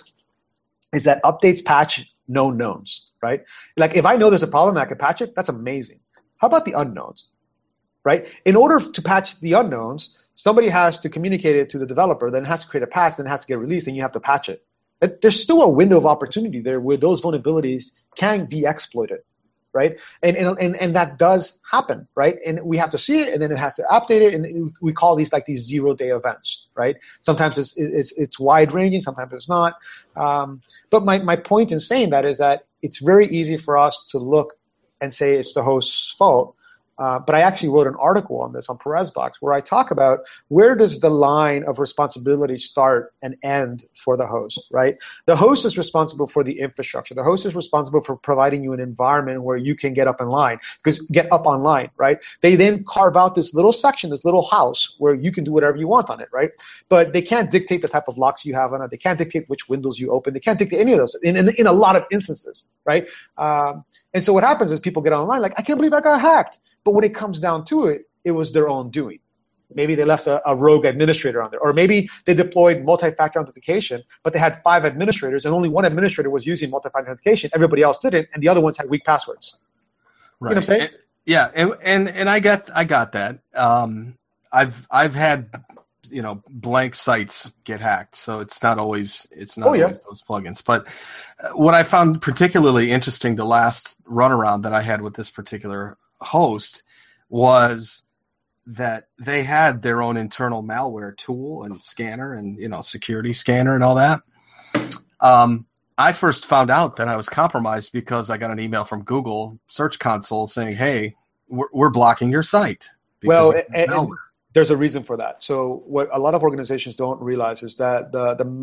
Is that updates patch known knowns, right? Like if I know there's a problem and I can patch it, that's amazing. How about the unknowns, right? In order to patch the unknowns, somebody has to communicate it to the developer, then it has to create a patch, then it has to get released, and you have to patch it. There's still a window of opportunity there where those vulnerabilities can be exploited, right? And and and, and that does happen, right? And we have to see it, and then it has to update it, and we call these like these zero-day events, right? Sometimes it's it's it's wide-ranging, sometimes it's not. Um, but my, my point in saying that is that it's very easy for us to look and say it's the host's fault. Uh, but I actually wrote an article on this on PerezBox where I talk about where does the line of responsibility start and end for the host, right? The host is responsible for the infrastructure. The host is responsible for providing you an environment where you can get up in line, because get up online, right? They then carve out this little section, this little house where you can do whatever you want on it, right? But they can't dictate the type of locks you have on it. They can't dictate which windows you open. They can't dictate any of those in, in, in a lot of instances, right? Um, and so what happens is people get online like, I can't believe I got hacked. But when it comes down to it, it was their own doing. Maybe they left a, a rogue administrator on there. Or maybe they deployed multi-factor authentication, but they had five administrators and only one administrator was using multi-factor authentication. Everybody else didn't, and the other ones had weak passwords. Right. You know what I'm saying? And, yeah, and, and and I got I got that. Um, I've I've had you know blank sites get hacked, so it's not always it's not oh, yeah. always those plugins. But what I found particularly interesting the last runaround that I had with this particular host was that they had their own internal malware tool and scanner and you know security scanner and all that. Um, I first found out that I was compromised because I got an email from Google Search Console saying, "Hey, we're, we're blocking your site." Well, and, and there's a reason for that. So what a lot of organizations don't realize is that the the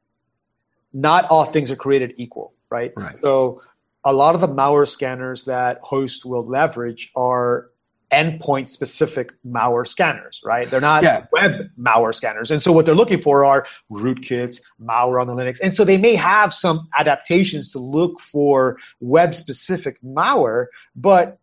not all things are created equal, right? Right. So a lot of the malware scanners that hosts will leverage are endpoint specific malware scanners, right? They're not yeah. web malware scanners. And so what they're looking for are rootkits, malware on the Linux. And so they may have some adaptations to look for web specific malware, but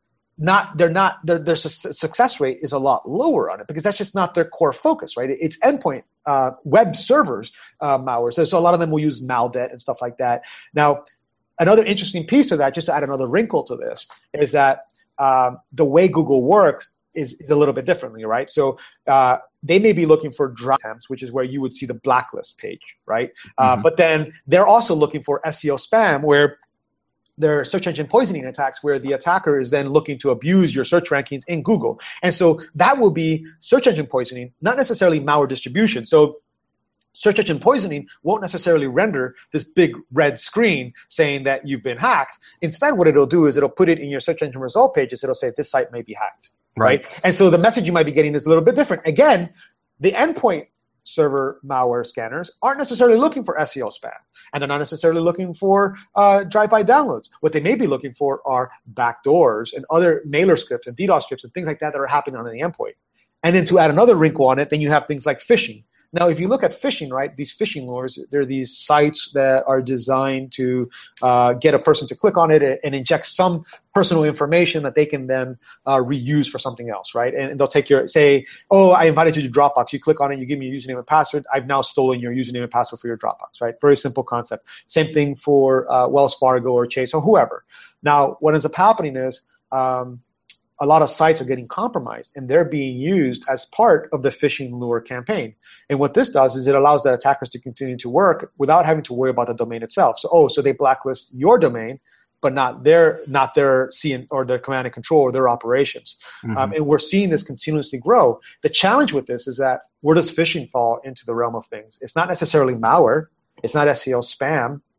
not they're not their their su- success rate is a lot lower on it because that's just not their core focus, right? It's endpoint uh, web servers uh, malware. So, so a lot of them will use Maldet and stuff like that. Now, another interesting piece of that, just to add another wrinkle to this, is that um, the way Google works is, is a little bit differently, right? So uh, they may be looking for dry attempts, which is where you would see the blacklist page, right? Uh, mm-hmm. But then they're also looking for S E O spam, where there are search engine poisoning attacks, where the attacker is then looking to abuse your search rankings in Google. And so that will be search engine poisoning, not necessarily malware distribution. So search engine poisoning won't necessarily render this big red screen saying that you've been hacked. Instead, what it'll do is it'll put it in your search engine result pages. It'll say this site may be hacked, right? right? And so the message you might be getting is a little bit different. Again, the endpoint server malware scanners aren't necessarily looking for S E O spam, and they're not necessarily looking for uh, drive-by downloads. What they may be looking for are backdoors and other mailer scripts and DDoS scripts and things like that that are happening on the endpoint. And then to add another wrinkle on it, then you have things like phishing. Now, if you look at phishing, right, these phishing lures, they're these sites that are designed to uh, get a person to click on it and inject some personal information that they can then uh, reuse for something else, right? And they'll take your, say, oh, I invited you to Dropbox. You click on it, you give me your username and password. I've now stolen your username and password for your Dropbox, right? Very simple concept. Same thing for uh, Wells Fargo or Chase or whoever. Now, what ends up happening is, um, a lot of sites are getting compromised, and they're being used as part of the phishing lure campaign. And what this does is it allows the attackers to continue to work without having to worry about the domain itself. So, oh, so they blacklist your domain, but not their not their C and, or their command and control or their operations. Mm-hmm. Um, and we're seeing this continuously grow. The challenge with this is that where does phishing fall into the realm of things? It's not necessarily malware. It's not S E O spam.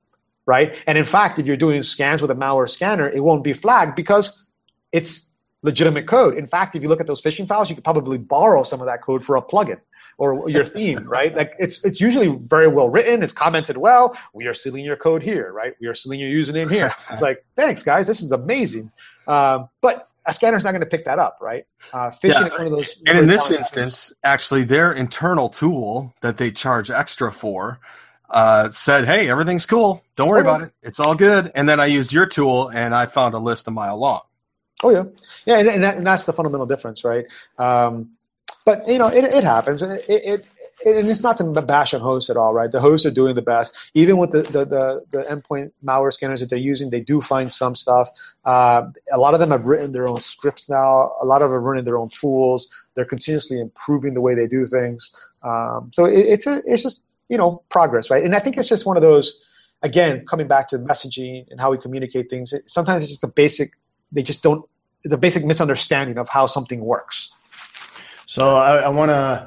right? And in fact, if you're doing scans with a malware scanner, it won't be flagged because it's legitimate code. In fact, if you look at those phishing files, you could probably borrow some of that code for a plugin or your theme, right? Like it's it's usually very well written. It's commented well. We are stealing your code here, right? We are stealing your username here. It's like, thanks, guys. This is amazing. Um, but a scanner's not going to pick that up, right? Uh, phishing yeah. is one of those. And in this instance, things. actually, their internal tool that they charge extra for uh, said, hey, everything's cool. Don't worry okay. about it. It's all good. And then I used your tool, and I found a list a mile long. Oh, yeah. Yeah, and, and, that, and that's the fundamental difference, right? Um, but, you know, it, it happens. And it, it, it, and it's not to bash on hosts at all, right? The hosts are doing the best. Even with the, the, the, the endpoint malware scanners that they're using, they do find some stuff. Uh, a lot of them have written their own scripts now. A lot of them are running their own tools. They're continuously improving the way they do things. Um, so it, it's a, it's just, you know, progress, right? And I think it's just one of those, again, coming back to messaging and how we communicate things. It, sometimes it's just the basic, they just don't, the basic misunderstanding of how something works. So I, I want to,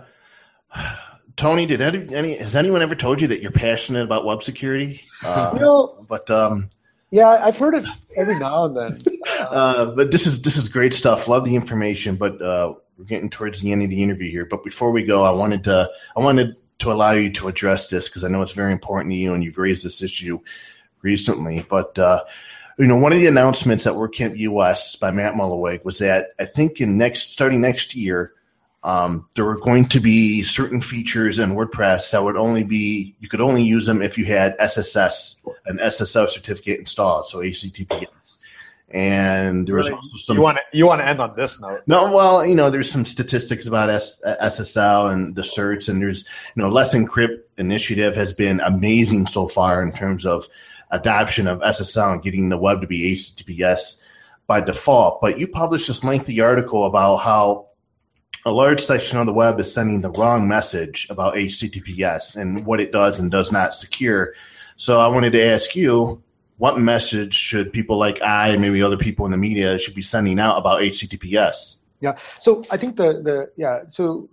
Tony, did any, any, has anyone ever told you that you're passionate about web security? Uh, you know, but um, yeah, I've heard it every now and then. Uh, uh, but this is this is great stuff. Love the information, but uh, we're getting towards the end of the interview here. But before we go, I wanted to I wanted to allow you to address this because I know it's very important to you, and you've raised this issue recently. But uh, you know, one of the announcements at WordCamp U S by Matt Mullenweg was that I think in next starting next year. Um, there were going to be certain features in WordPress that would only be, you could only use them if you had S S S, an S S L certificate installed, so H T T P S. And there was really, also some. You want to you want to end on this note? No, well, you know, there's some statistics about S- SSL and the certs, and there's, you know, Let's Encrypt initiative has been amazing so far in terms of adoption of S S L and getting the web to be H T T P S by default. But you published this lengthy article about how a large section of the web is sending the wrong message about H T T P S and what it does and does not secure. So I wanted to ask you, what message should people like I and maybe other people in the media should be sending out about H T T P S? Yeah. So I think the, the yeah, so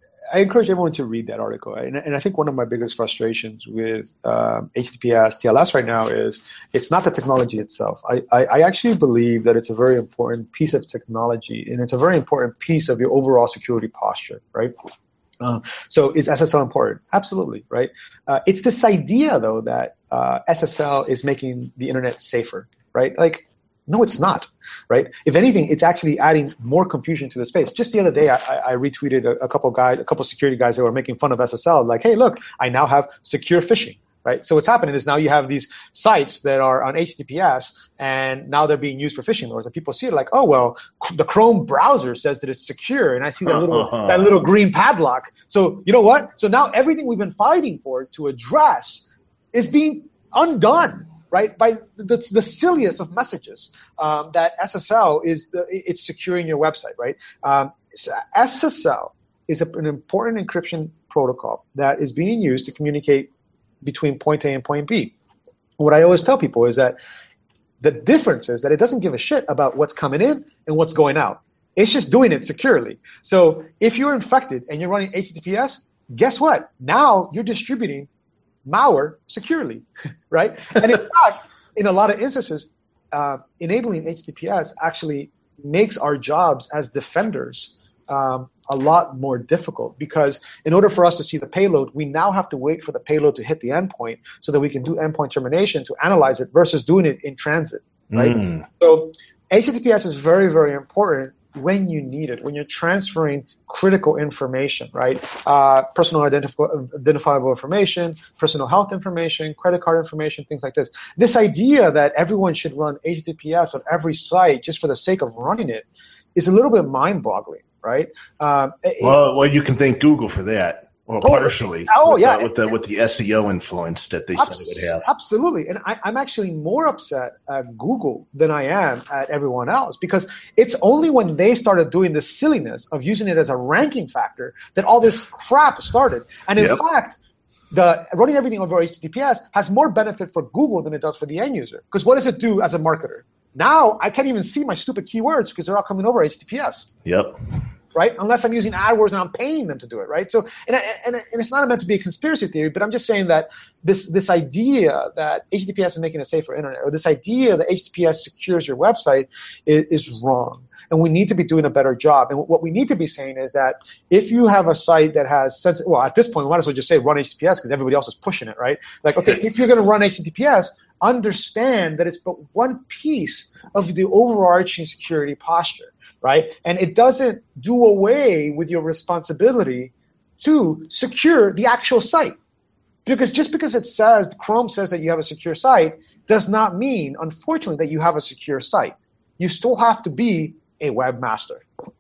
I encourage everyone to read that article. And, and I think one of my biggest frustrations with um, H T T P S, T L S right now is it's not the technology itself. I, I, I actually believe that it's a very important piece of technology, and it's a very important piece of your overall security posture, right? Uh, so is S S L important? Absolutely, right? Uh, it's this idea, though, that uh, S S L is making the internet safer, right? Like, no, it's not, right? If anything, it's actually adding more confusion to the space. Just the other day, I, I retweeted a, a couple guys, a couple security guys that were making fun of S S L, like, hey, look, I now have secure phishing, right? So what's happening is now you have these sites that are on H T T P S, and now they're being used for phishing lures. And people see it like, oh, well, the Chrome browser says that it's secure, and I see that little that little green padlock. So you know what? So now everything we've been fighting for to address is being undone. Right, by the, the silliest of messages, um, that S S L is the, it's securing your website. Right, um, S S L is a, an important encryption protocol that is being used to communicate between point A and point B. What I always tell people is that the difference is that it doesn't give a shit about what's coming in and what's going out. It's just doing it securely. So if you're infected and you're running H T T P S, guess what? Now you're distributing malware securely, right? And in fact, in a lot of instances, uh, enabling H T T P S actually makes our jobs as defenders um, a lot more difficult, because in order for us to see the payload, we now have to wait for the payload to hit the endpoint so that we can do endpoint termination to analyze it versus doing it in transit, right? Mm. So H T T P S is very, very important when you need it, when you're transferring critical information, right? Uh, personal identif- identifiable information, personal health information, credit card information, things like this. This idea that everyone should run H T T P S on every site just for the sake of running it is a little bit mind-boggling, right? Um, well, well, you can thank Google for that. Well, oh, partially. Oh, with yeah. The, with the with the S E O influence that they Abs- said it would have. Absolutely. And I, I'm actually more upset at Google than I am at everyone else, because it's only when they started doing this silliness of using it as a ranking factor that all this crap started. And in yep. fact, the running everything over H T T P S has more benefit for Google than it does for the end user. Because what does it do as a marketer? Now I can't even see my stupid keywords because they're all coming over H T T P S. Yep. right? Unless I'm using AdWords and I'm paying them to do it, right? So, and, and, and it's not meant to be a conspiracy theory, but I'm just saying that this, this idea that H T T P S is making a safer internet, or this idea that H T T P S secures your website is, is wrong. And we need to be doing a better job. And what we need to be saying is that if you have a site that has sense, well, at this point, we might as well just say run H T T P S because everybody else is pushing it, right? Like, okay, if you're going to run H T T P S, understand that it's but one piece of the overarching security posture, right? And it doesn't do away with your responsibility to secure the actual site. Because just because it says, Chrome says that you have a secure site, does not mean, unfortunately, that you have a secure site. You still have to be a webmaster.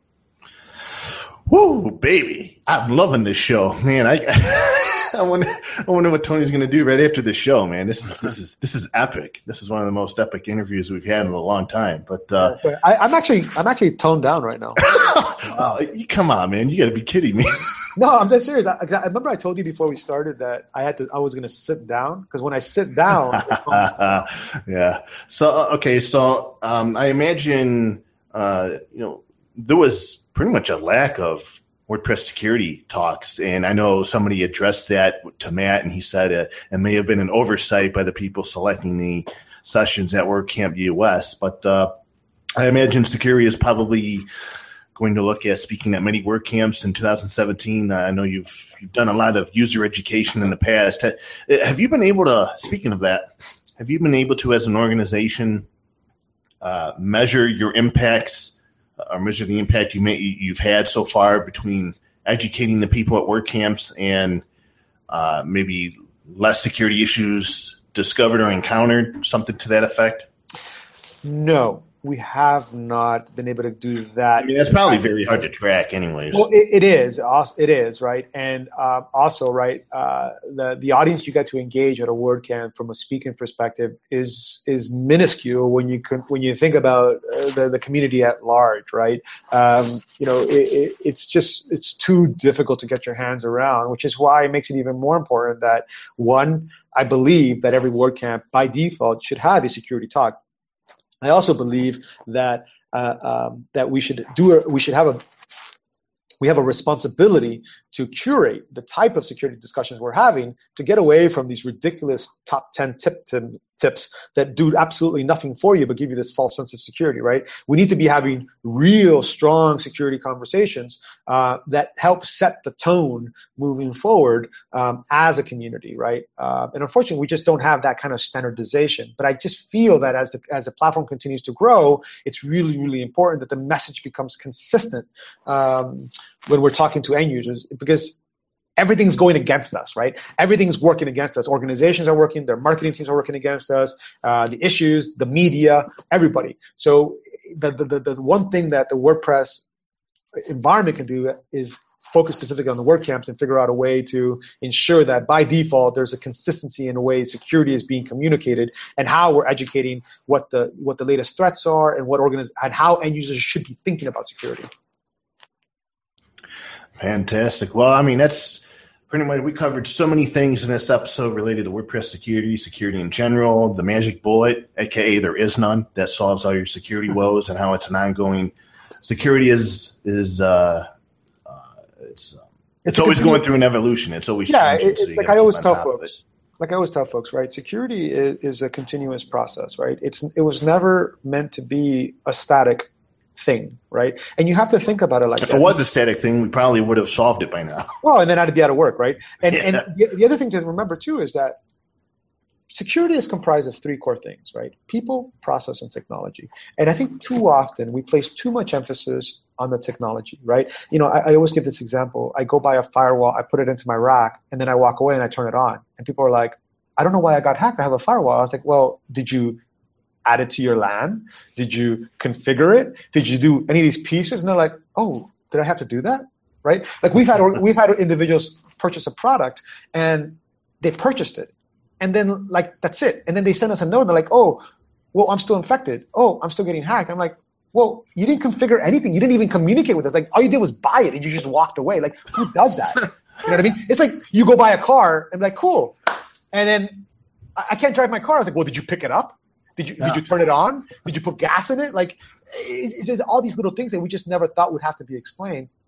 Woo, baby. I'm loving this show. Man, I I wonder I wonder what Tony's gonna do right after this show, man. This is this is this is epic. This is one of the most epic interviews we've had in a long time. But uh I, I'm actually I'm actually toned down right now. Oh, you, come on, man. You gotta be kidding me. No, I'm dead serious. I, I remember I told you before we started that I had to I was gonna sit down, because when I sit down yeah. So uh, okay, so um I imagine Uh, you know, there was pretty much a lack of WordPress security talks, and I know somebody addressed that to Matt, and he said uh, it may have been an oversight by the people selecting the sessions at WordCamp U S, but uh, I imagine security is probably going to look at speaking at many WordCamps in two thousand seventeen. I know you've you've done a lot of user education in the past. Have you been able to, speaking of that, have you been able to, as an organization, Uh, measure your impacts, uh, or measure the impact you may, you've had so far between educating the people at WordCamps and uh, maybe less security issues discovered or encountered, something to that effect? No, we have not been able to do that. I mean, that's probably very hard to track anyways. Well, it, it is. It is, right? And uh, also, right, uh, the, the audience you get to engage at a WordCamp from a speaking perspective is is minuscule when you can, when you think about uh, the, the community at large, right? Um, you know, it, it, it's just, it's too difficult to get your hands around, which is why it makes it even more important that, one, I believe that every WordCamp by default should have a security talk. I also believe that uh, um, that we should do a, we should have a we have a responsibility to curate the type of security discussions we're having to get away from these ridiculous top ten tip, tip, tips that do absolutely nothing for you but give you this false sense of security, right? We need to be having real strong security conversations uh, that help set the tone moving forward um, as a community, right? Uh, and unfortunately, we just don't have that kind of standardization. But I just feel that as the as the platform continues to grow, it's really, really important that the message becomes consistent um, when we're talking to end users, because everything's going against us, right? Everything's working against us. Organizations are working, their marketing teams are working against us, uh, the issues, the media, everybody. So the, the, the one thing that the WordPress environment can do is focus specifically on the WordCamps and figure out a way to ensure that by default there's a consistency in the way security is being communicated and how we're educating what the what the latest threats are and what organiz- and how end users should be thinking about security. Fantastic. Well, I mean, that's pretty much, we covered so many things in this episode related to WordPress security, security in general, the magic bullet, aka there is none, that solves all your security woes, and how it's an ongoing security is is uh, uh, it's um, it's, it's always going through an evolution. It's always yeah. changing. It's so like I always tell folks. Like I always tell folks, right? Security is, is a continuous process, right? It's it was never meant to be a static thing, right? And you have to think about it like if that. If it was a static thing, we probably would have solved it by now. Well, and then I'd be out of work, right? And yeah. and the, the other thing to remember too is that security is comprised of three core things, right? People, process, and technology. And I think too often we place too much emphasis on the technology, right? You know, I, I always give this example. I go buy a firewall, I put it into my rack, and then I walk away and I turn it on. And people are like, I don't know why I got hacked. I have a firewall. I was like, well, did you add it to your LAN? Did you configure it? Did you do any of these pieces? And they're like, oh, did I have to do that? Right? Like we've had we've had individuals purchase a product and they purchased it. And then like, that's it. And then they send us a note and they're like, oh, well, I'm still infected. Oh, I'm still getting hacked. I'm like, well, you didn't configure anything. You didn't even communicate with us. Like all you did was buy it and you just walked away. Like who does that? You know what I mean? It's like you go buy a car and be like, cool. And then I can't drive my car. I was like, well, did you pick it up? Did you yeah. did you turn it on? Did you put gas in it? Like, it, it, all these little things that we just never thought would have to be explained.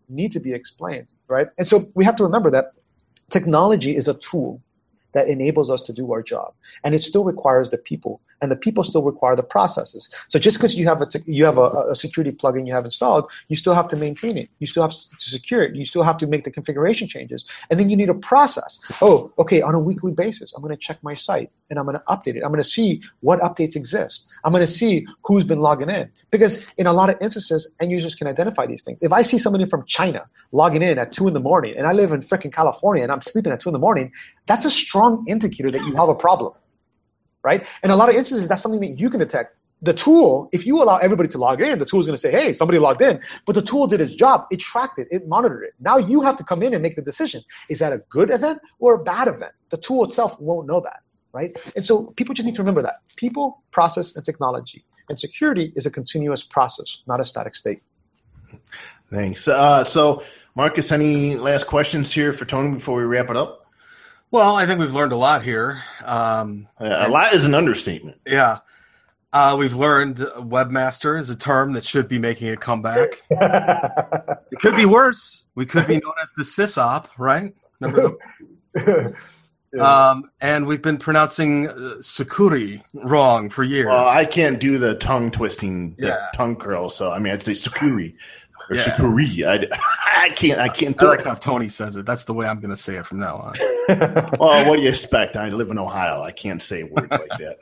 need to be explained, right? And so we have to remember that technology is a tool that enables us to do our job, and it still requires the people, and the people still require the processes. So just because you have a te- you have a, a security plugin you have installed, you still have to maintain it, you still have to secure it, you still have to make the configuration changes, and then you need a process. Oh, okay, on a weekly basis, I'm going to check my site and I'm going to update it. I'm going to see what updates exist. I'm going to see who's been logging in, because in a lot of instances, end users can identify these things. If I see somebody from China logging in at two in the morning, and I live in freaking California and I'm sleeping at two in the morning, that's a strong indicator that you have a problem, right? In a lot of instances, that's something that you can detect. The tool, if you allow everybody to log in, the tool is going to say, hey, somebody logged in. But the tool did its job. It tracked it. It monitored it. Now you have to come in and make the decision. Is that a good event or a bad event? The tool itself won't know that, right? And so people just need to remember that. People, process, and technology. And security is a continuous process, not a static state. Thanks. Uh, so, Marcus, any last questions here for Tony before we wrap it up? Well, I think we've learned a lot here. Um, a lot is an understatement. Yeah. Uh, we've learned webmaster is a term that should be making a comeback. It could be worse. We could be known as the sysop, right? Remember the- yeah. Um, and we've been pronouncing uh, Sucuri wrong for years. Well, I can't do the tongue twisting, the Yeah. tongue curl. So, I mean, I'd say Sucuri or Yeah. Sucuri. I, I can't, I can't I do like it. how Tony says it. That's the way I'm going to say it from now on. Well, what do you expect? I live in Ohio. I can't say words like that.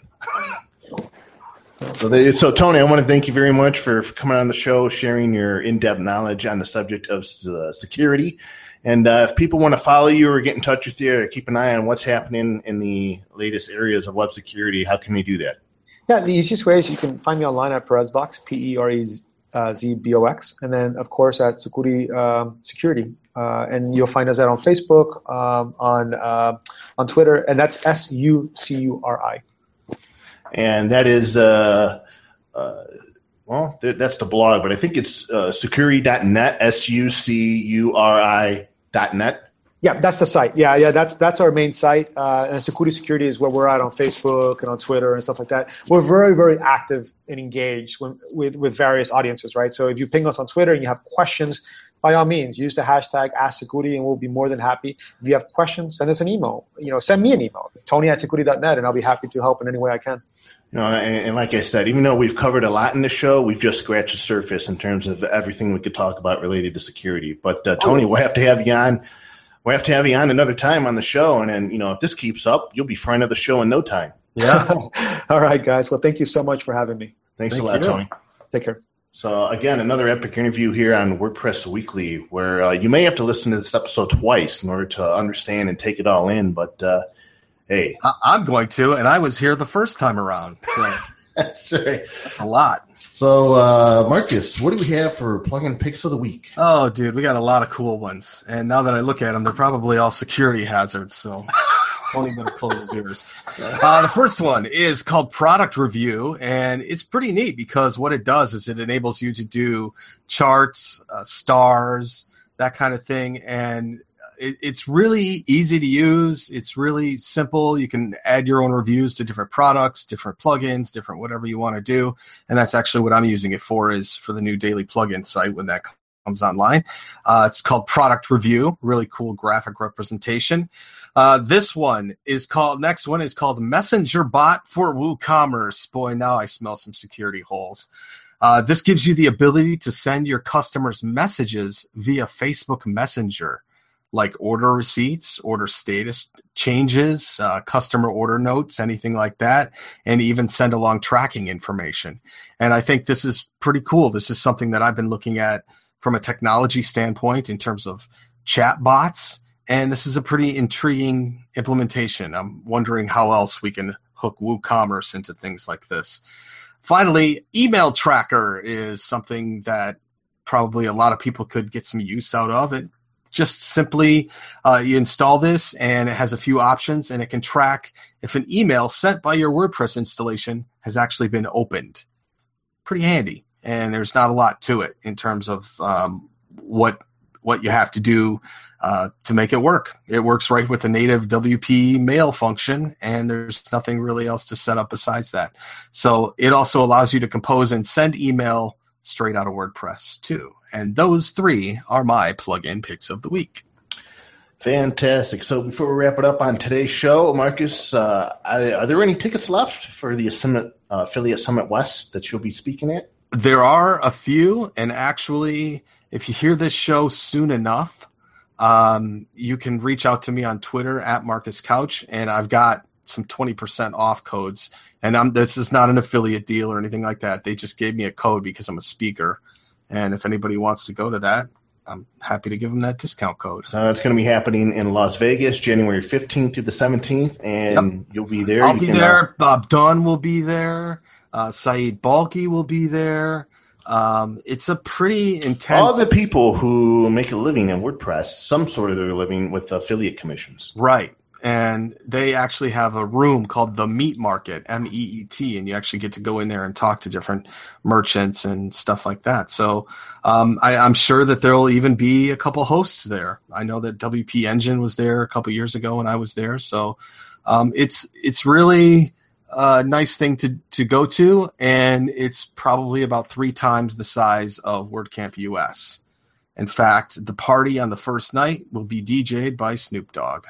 So, they, so, Tony, I want to thank you very much for, for coming on the show, sharing your in-depth knowledge on the subject of uh, security. And uh, if people want to follow you or get in touch with you or keep an eye on what's happening in the latest areas of web security, how can they do that? Yeah, the easiest way is you can find me online at Perezbox, P E R E Z B O X, and then, of course, at Sucuri um, Security. Uh, and you'll find us out on Facebook, um, on uh, on Twitter, and that's S U C U R I. And that is, uh, uh, well, th- that's the blog, but I think it's uh, sucuri dot net, S U C U R I dot net. Yeah, that's the site. Yeah, yeah, that's that's our main site. Uh, and Sucuri Security is where we're at on Facebook and on Twitter and stuff like that. We're very, very active and engaged when, with with various audiences, right? So if you ping us on Twitter and you have questions, by all means, use the hashtag AskSecurity, and we'll be more than happy. If you have questions, send us an email. You know, send me an email, Tony at sucuri dot net, and I'll be happy to help in any way I can. You know, and, and like I said, even though we've covered a lot in the show, we've just scratched the surface in terms of everything we could talk about related to security. But uh, Tony, we'll have to have you on. We'll have to have you on another time on the show, and then, you know, if this keeps up, you'll be friend of the show in no time. Yeah. All right, guys. Well, thank you so much for having me. Thanks Thank a lot, you. Tony. Take care. So, again, another epic interview here on WordPress Weekly, where uh, you may have to listen to this episode twice in order to understand and take it all in. But, uh, hey. I- I'm going to, and I was here the first time around. So That's right. that's a lot. So, uh, Marcus, what do we have for plugin picks of the week? Oh, dude, we got a lot of cool ones. And now that I look at them, they're probably all security hazards. So Tony better close his ears. Uh, the first one is called Product Review, and it's pretty neat because what it does is it enables you to do charts, uh, stars, that kind of thing, and it, it's really easy to use. It's really simple. You can add your own reviews to different products, different plugins, different whatever you want to do, and that's actually what I'm using it for, is for the new daily plugin site when that comes online. Uh, it's called Product Review, really cool graphic representation. Uh, this one is called, next one is called Messenger Bot for WooCommerce. Boy, now I smell some security holes. Uh, this gives you the ability to send your customers messages via Facebook Messenger, like order receipts, order status changes, uh, customer order notes, anything like that, and even send along tracking information. And I think this is pretty cool. This is something that I've been looking at from a technology standpoint in terms of chat bots. And this is a pretty intriguing implementation. I'm wondering how else we can hook WooCommerce into things like this. Finally, Email Tracker is something that probably a lot of people could get some use out of. It just simply, uh, you install this and it has a few options, and it can track if an email sent by your WordPress installation has actually been opened. Pretty handy. And there's not a lot to it in terms of um, what what you have to do uh, to make it work. It works right with the native W P mail function, and there's nothing really else to set up besides that. So it also allows you to compose and send emails straight out of WordPress too. And those three are my plugin picks of the week. Fantastic. So before we wrap it up on today's show, Marcus, uh, are there any tickets left for the Summit, uh, Affiliate Summit West that you'll be speaking at? There are a few, and actually, if you hear this show soon enough, um, you can reach out to me on Twitter at Marcus Couch, and I've got some twenty percent off codes. And I'm, this is not an affiliate deal or anything like that. They just gave me a code because I'm a speaker. And if anybody wants to go to that, I'm happy to give them that discount code. So it's going to be happening in Las Vegas, January fifteenth to the seventeenth, and yep. You'll be there. I'll you be can, there. Uh, Bob Dunn will be there. Uh, Saeed Balki will be there. Um, it's a pretty intense. All the people who make a living in WordPress, some sort of their living with affiliate commissions. Right. And they actually have a room called the Meat Market, M E E T, and you actually get to go in there and talk to different merchants and stuff like that. So um, I, I'm sure that there will even be a couple hosts there. I know that W P Engine was there a couple years ago when I was there. So um, it's it's really a nice thing to, to go to, and it's probably about three times the size of WordCamp U S. In fact, the party on the first night will be D J'd by Snoop Dogg.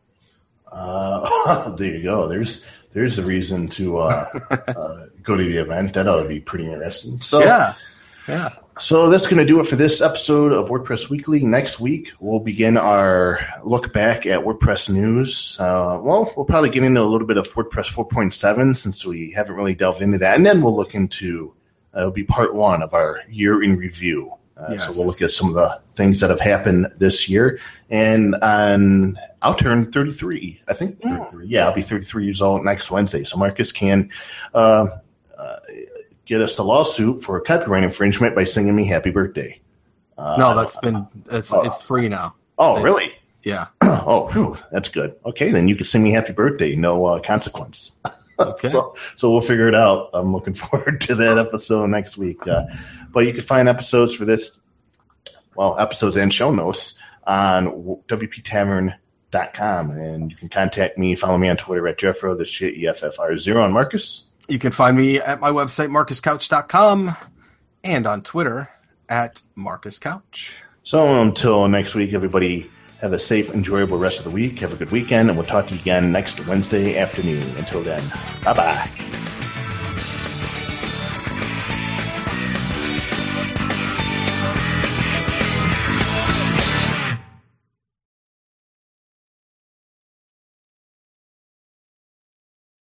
Uh, there you go. There's there's a reason to uh, uh, go to the event. That ought to be pretty interesting. So yeah, yeah. So that's going to do it for this episode of WordPress Weekly. Next week we'll begin our look back at WordPress news. Uh, well, we'll probably get into a little bit of WordPress four point seven since we haven't really delved into that, and then we'll look into uh, it'll be part one of our year in review. Uh, yes. So we'll look at some of the things that have happened this year. And on, I'll turn thirty-three. I think thirty-three. Yeah, I'll be thirty-three years old next Wednesday. So Marcus can uh, uh, get us a lawsuit for copyright infringement by singing me happy birthday. Uh, no, that's been it's uh, it's free now. Oh, they, really? Yeah. Oh, whew, that's good. Okay, then you can sing me happy birthday. No uh, consequence. Okay. so, so we'll figure it out. I'm looking forward to that episode next week. Uh, but you can find episodes for this, well, episodes and show notes on W P Tavern dot com. And you can contact me, follow me on Twitter at Jeffro, that's J E F F R zero. And Marcus? You can find me at my website, marcus couch dot com, and on Twitter at Marcus Couch. So until next week, everybody, have a safe, enjoyable rest of the week. Have a good weekend, and we'll talk to you again next Wednesday afternoon. Until then, bye-bye.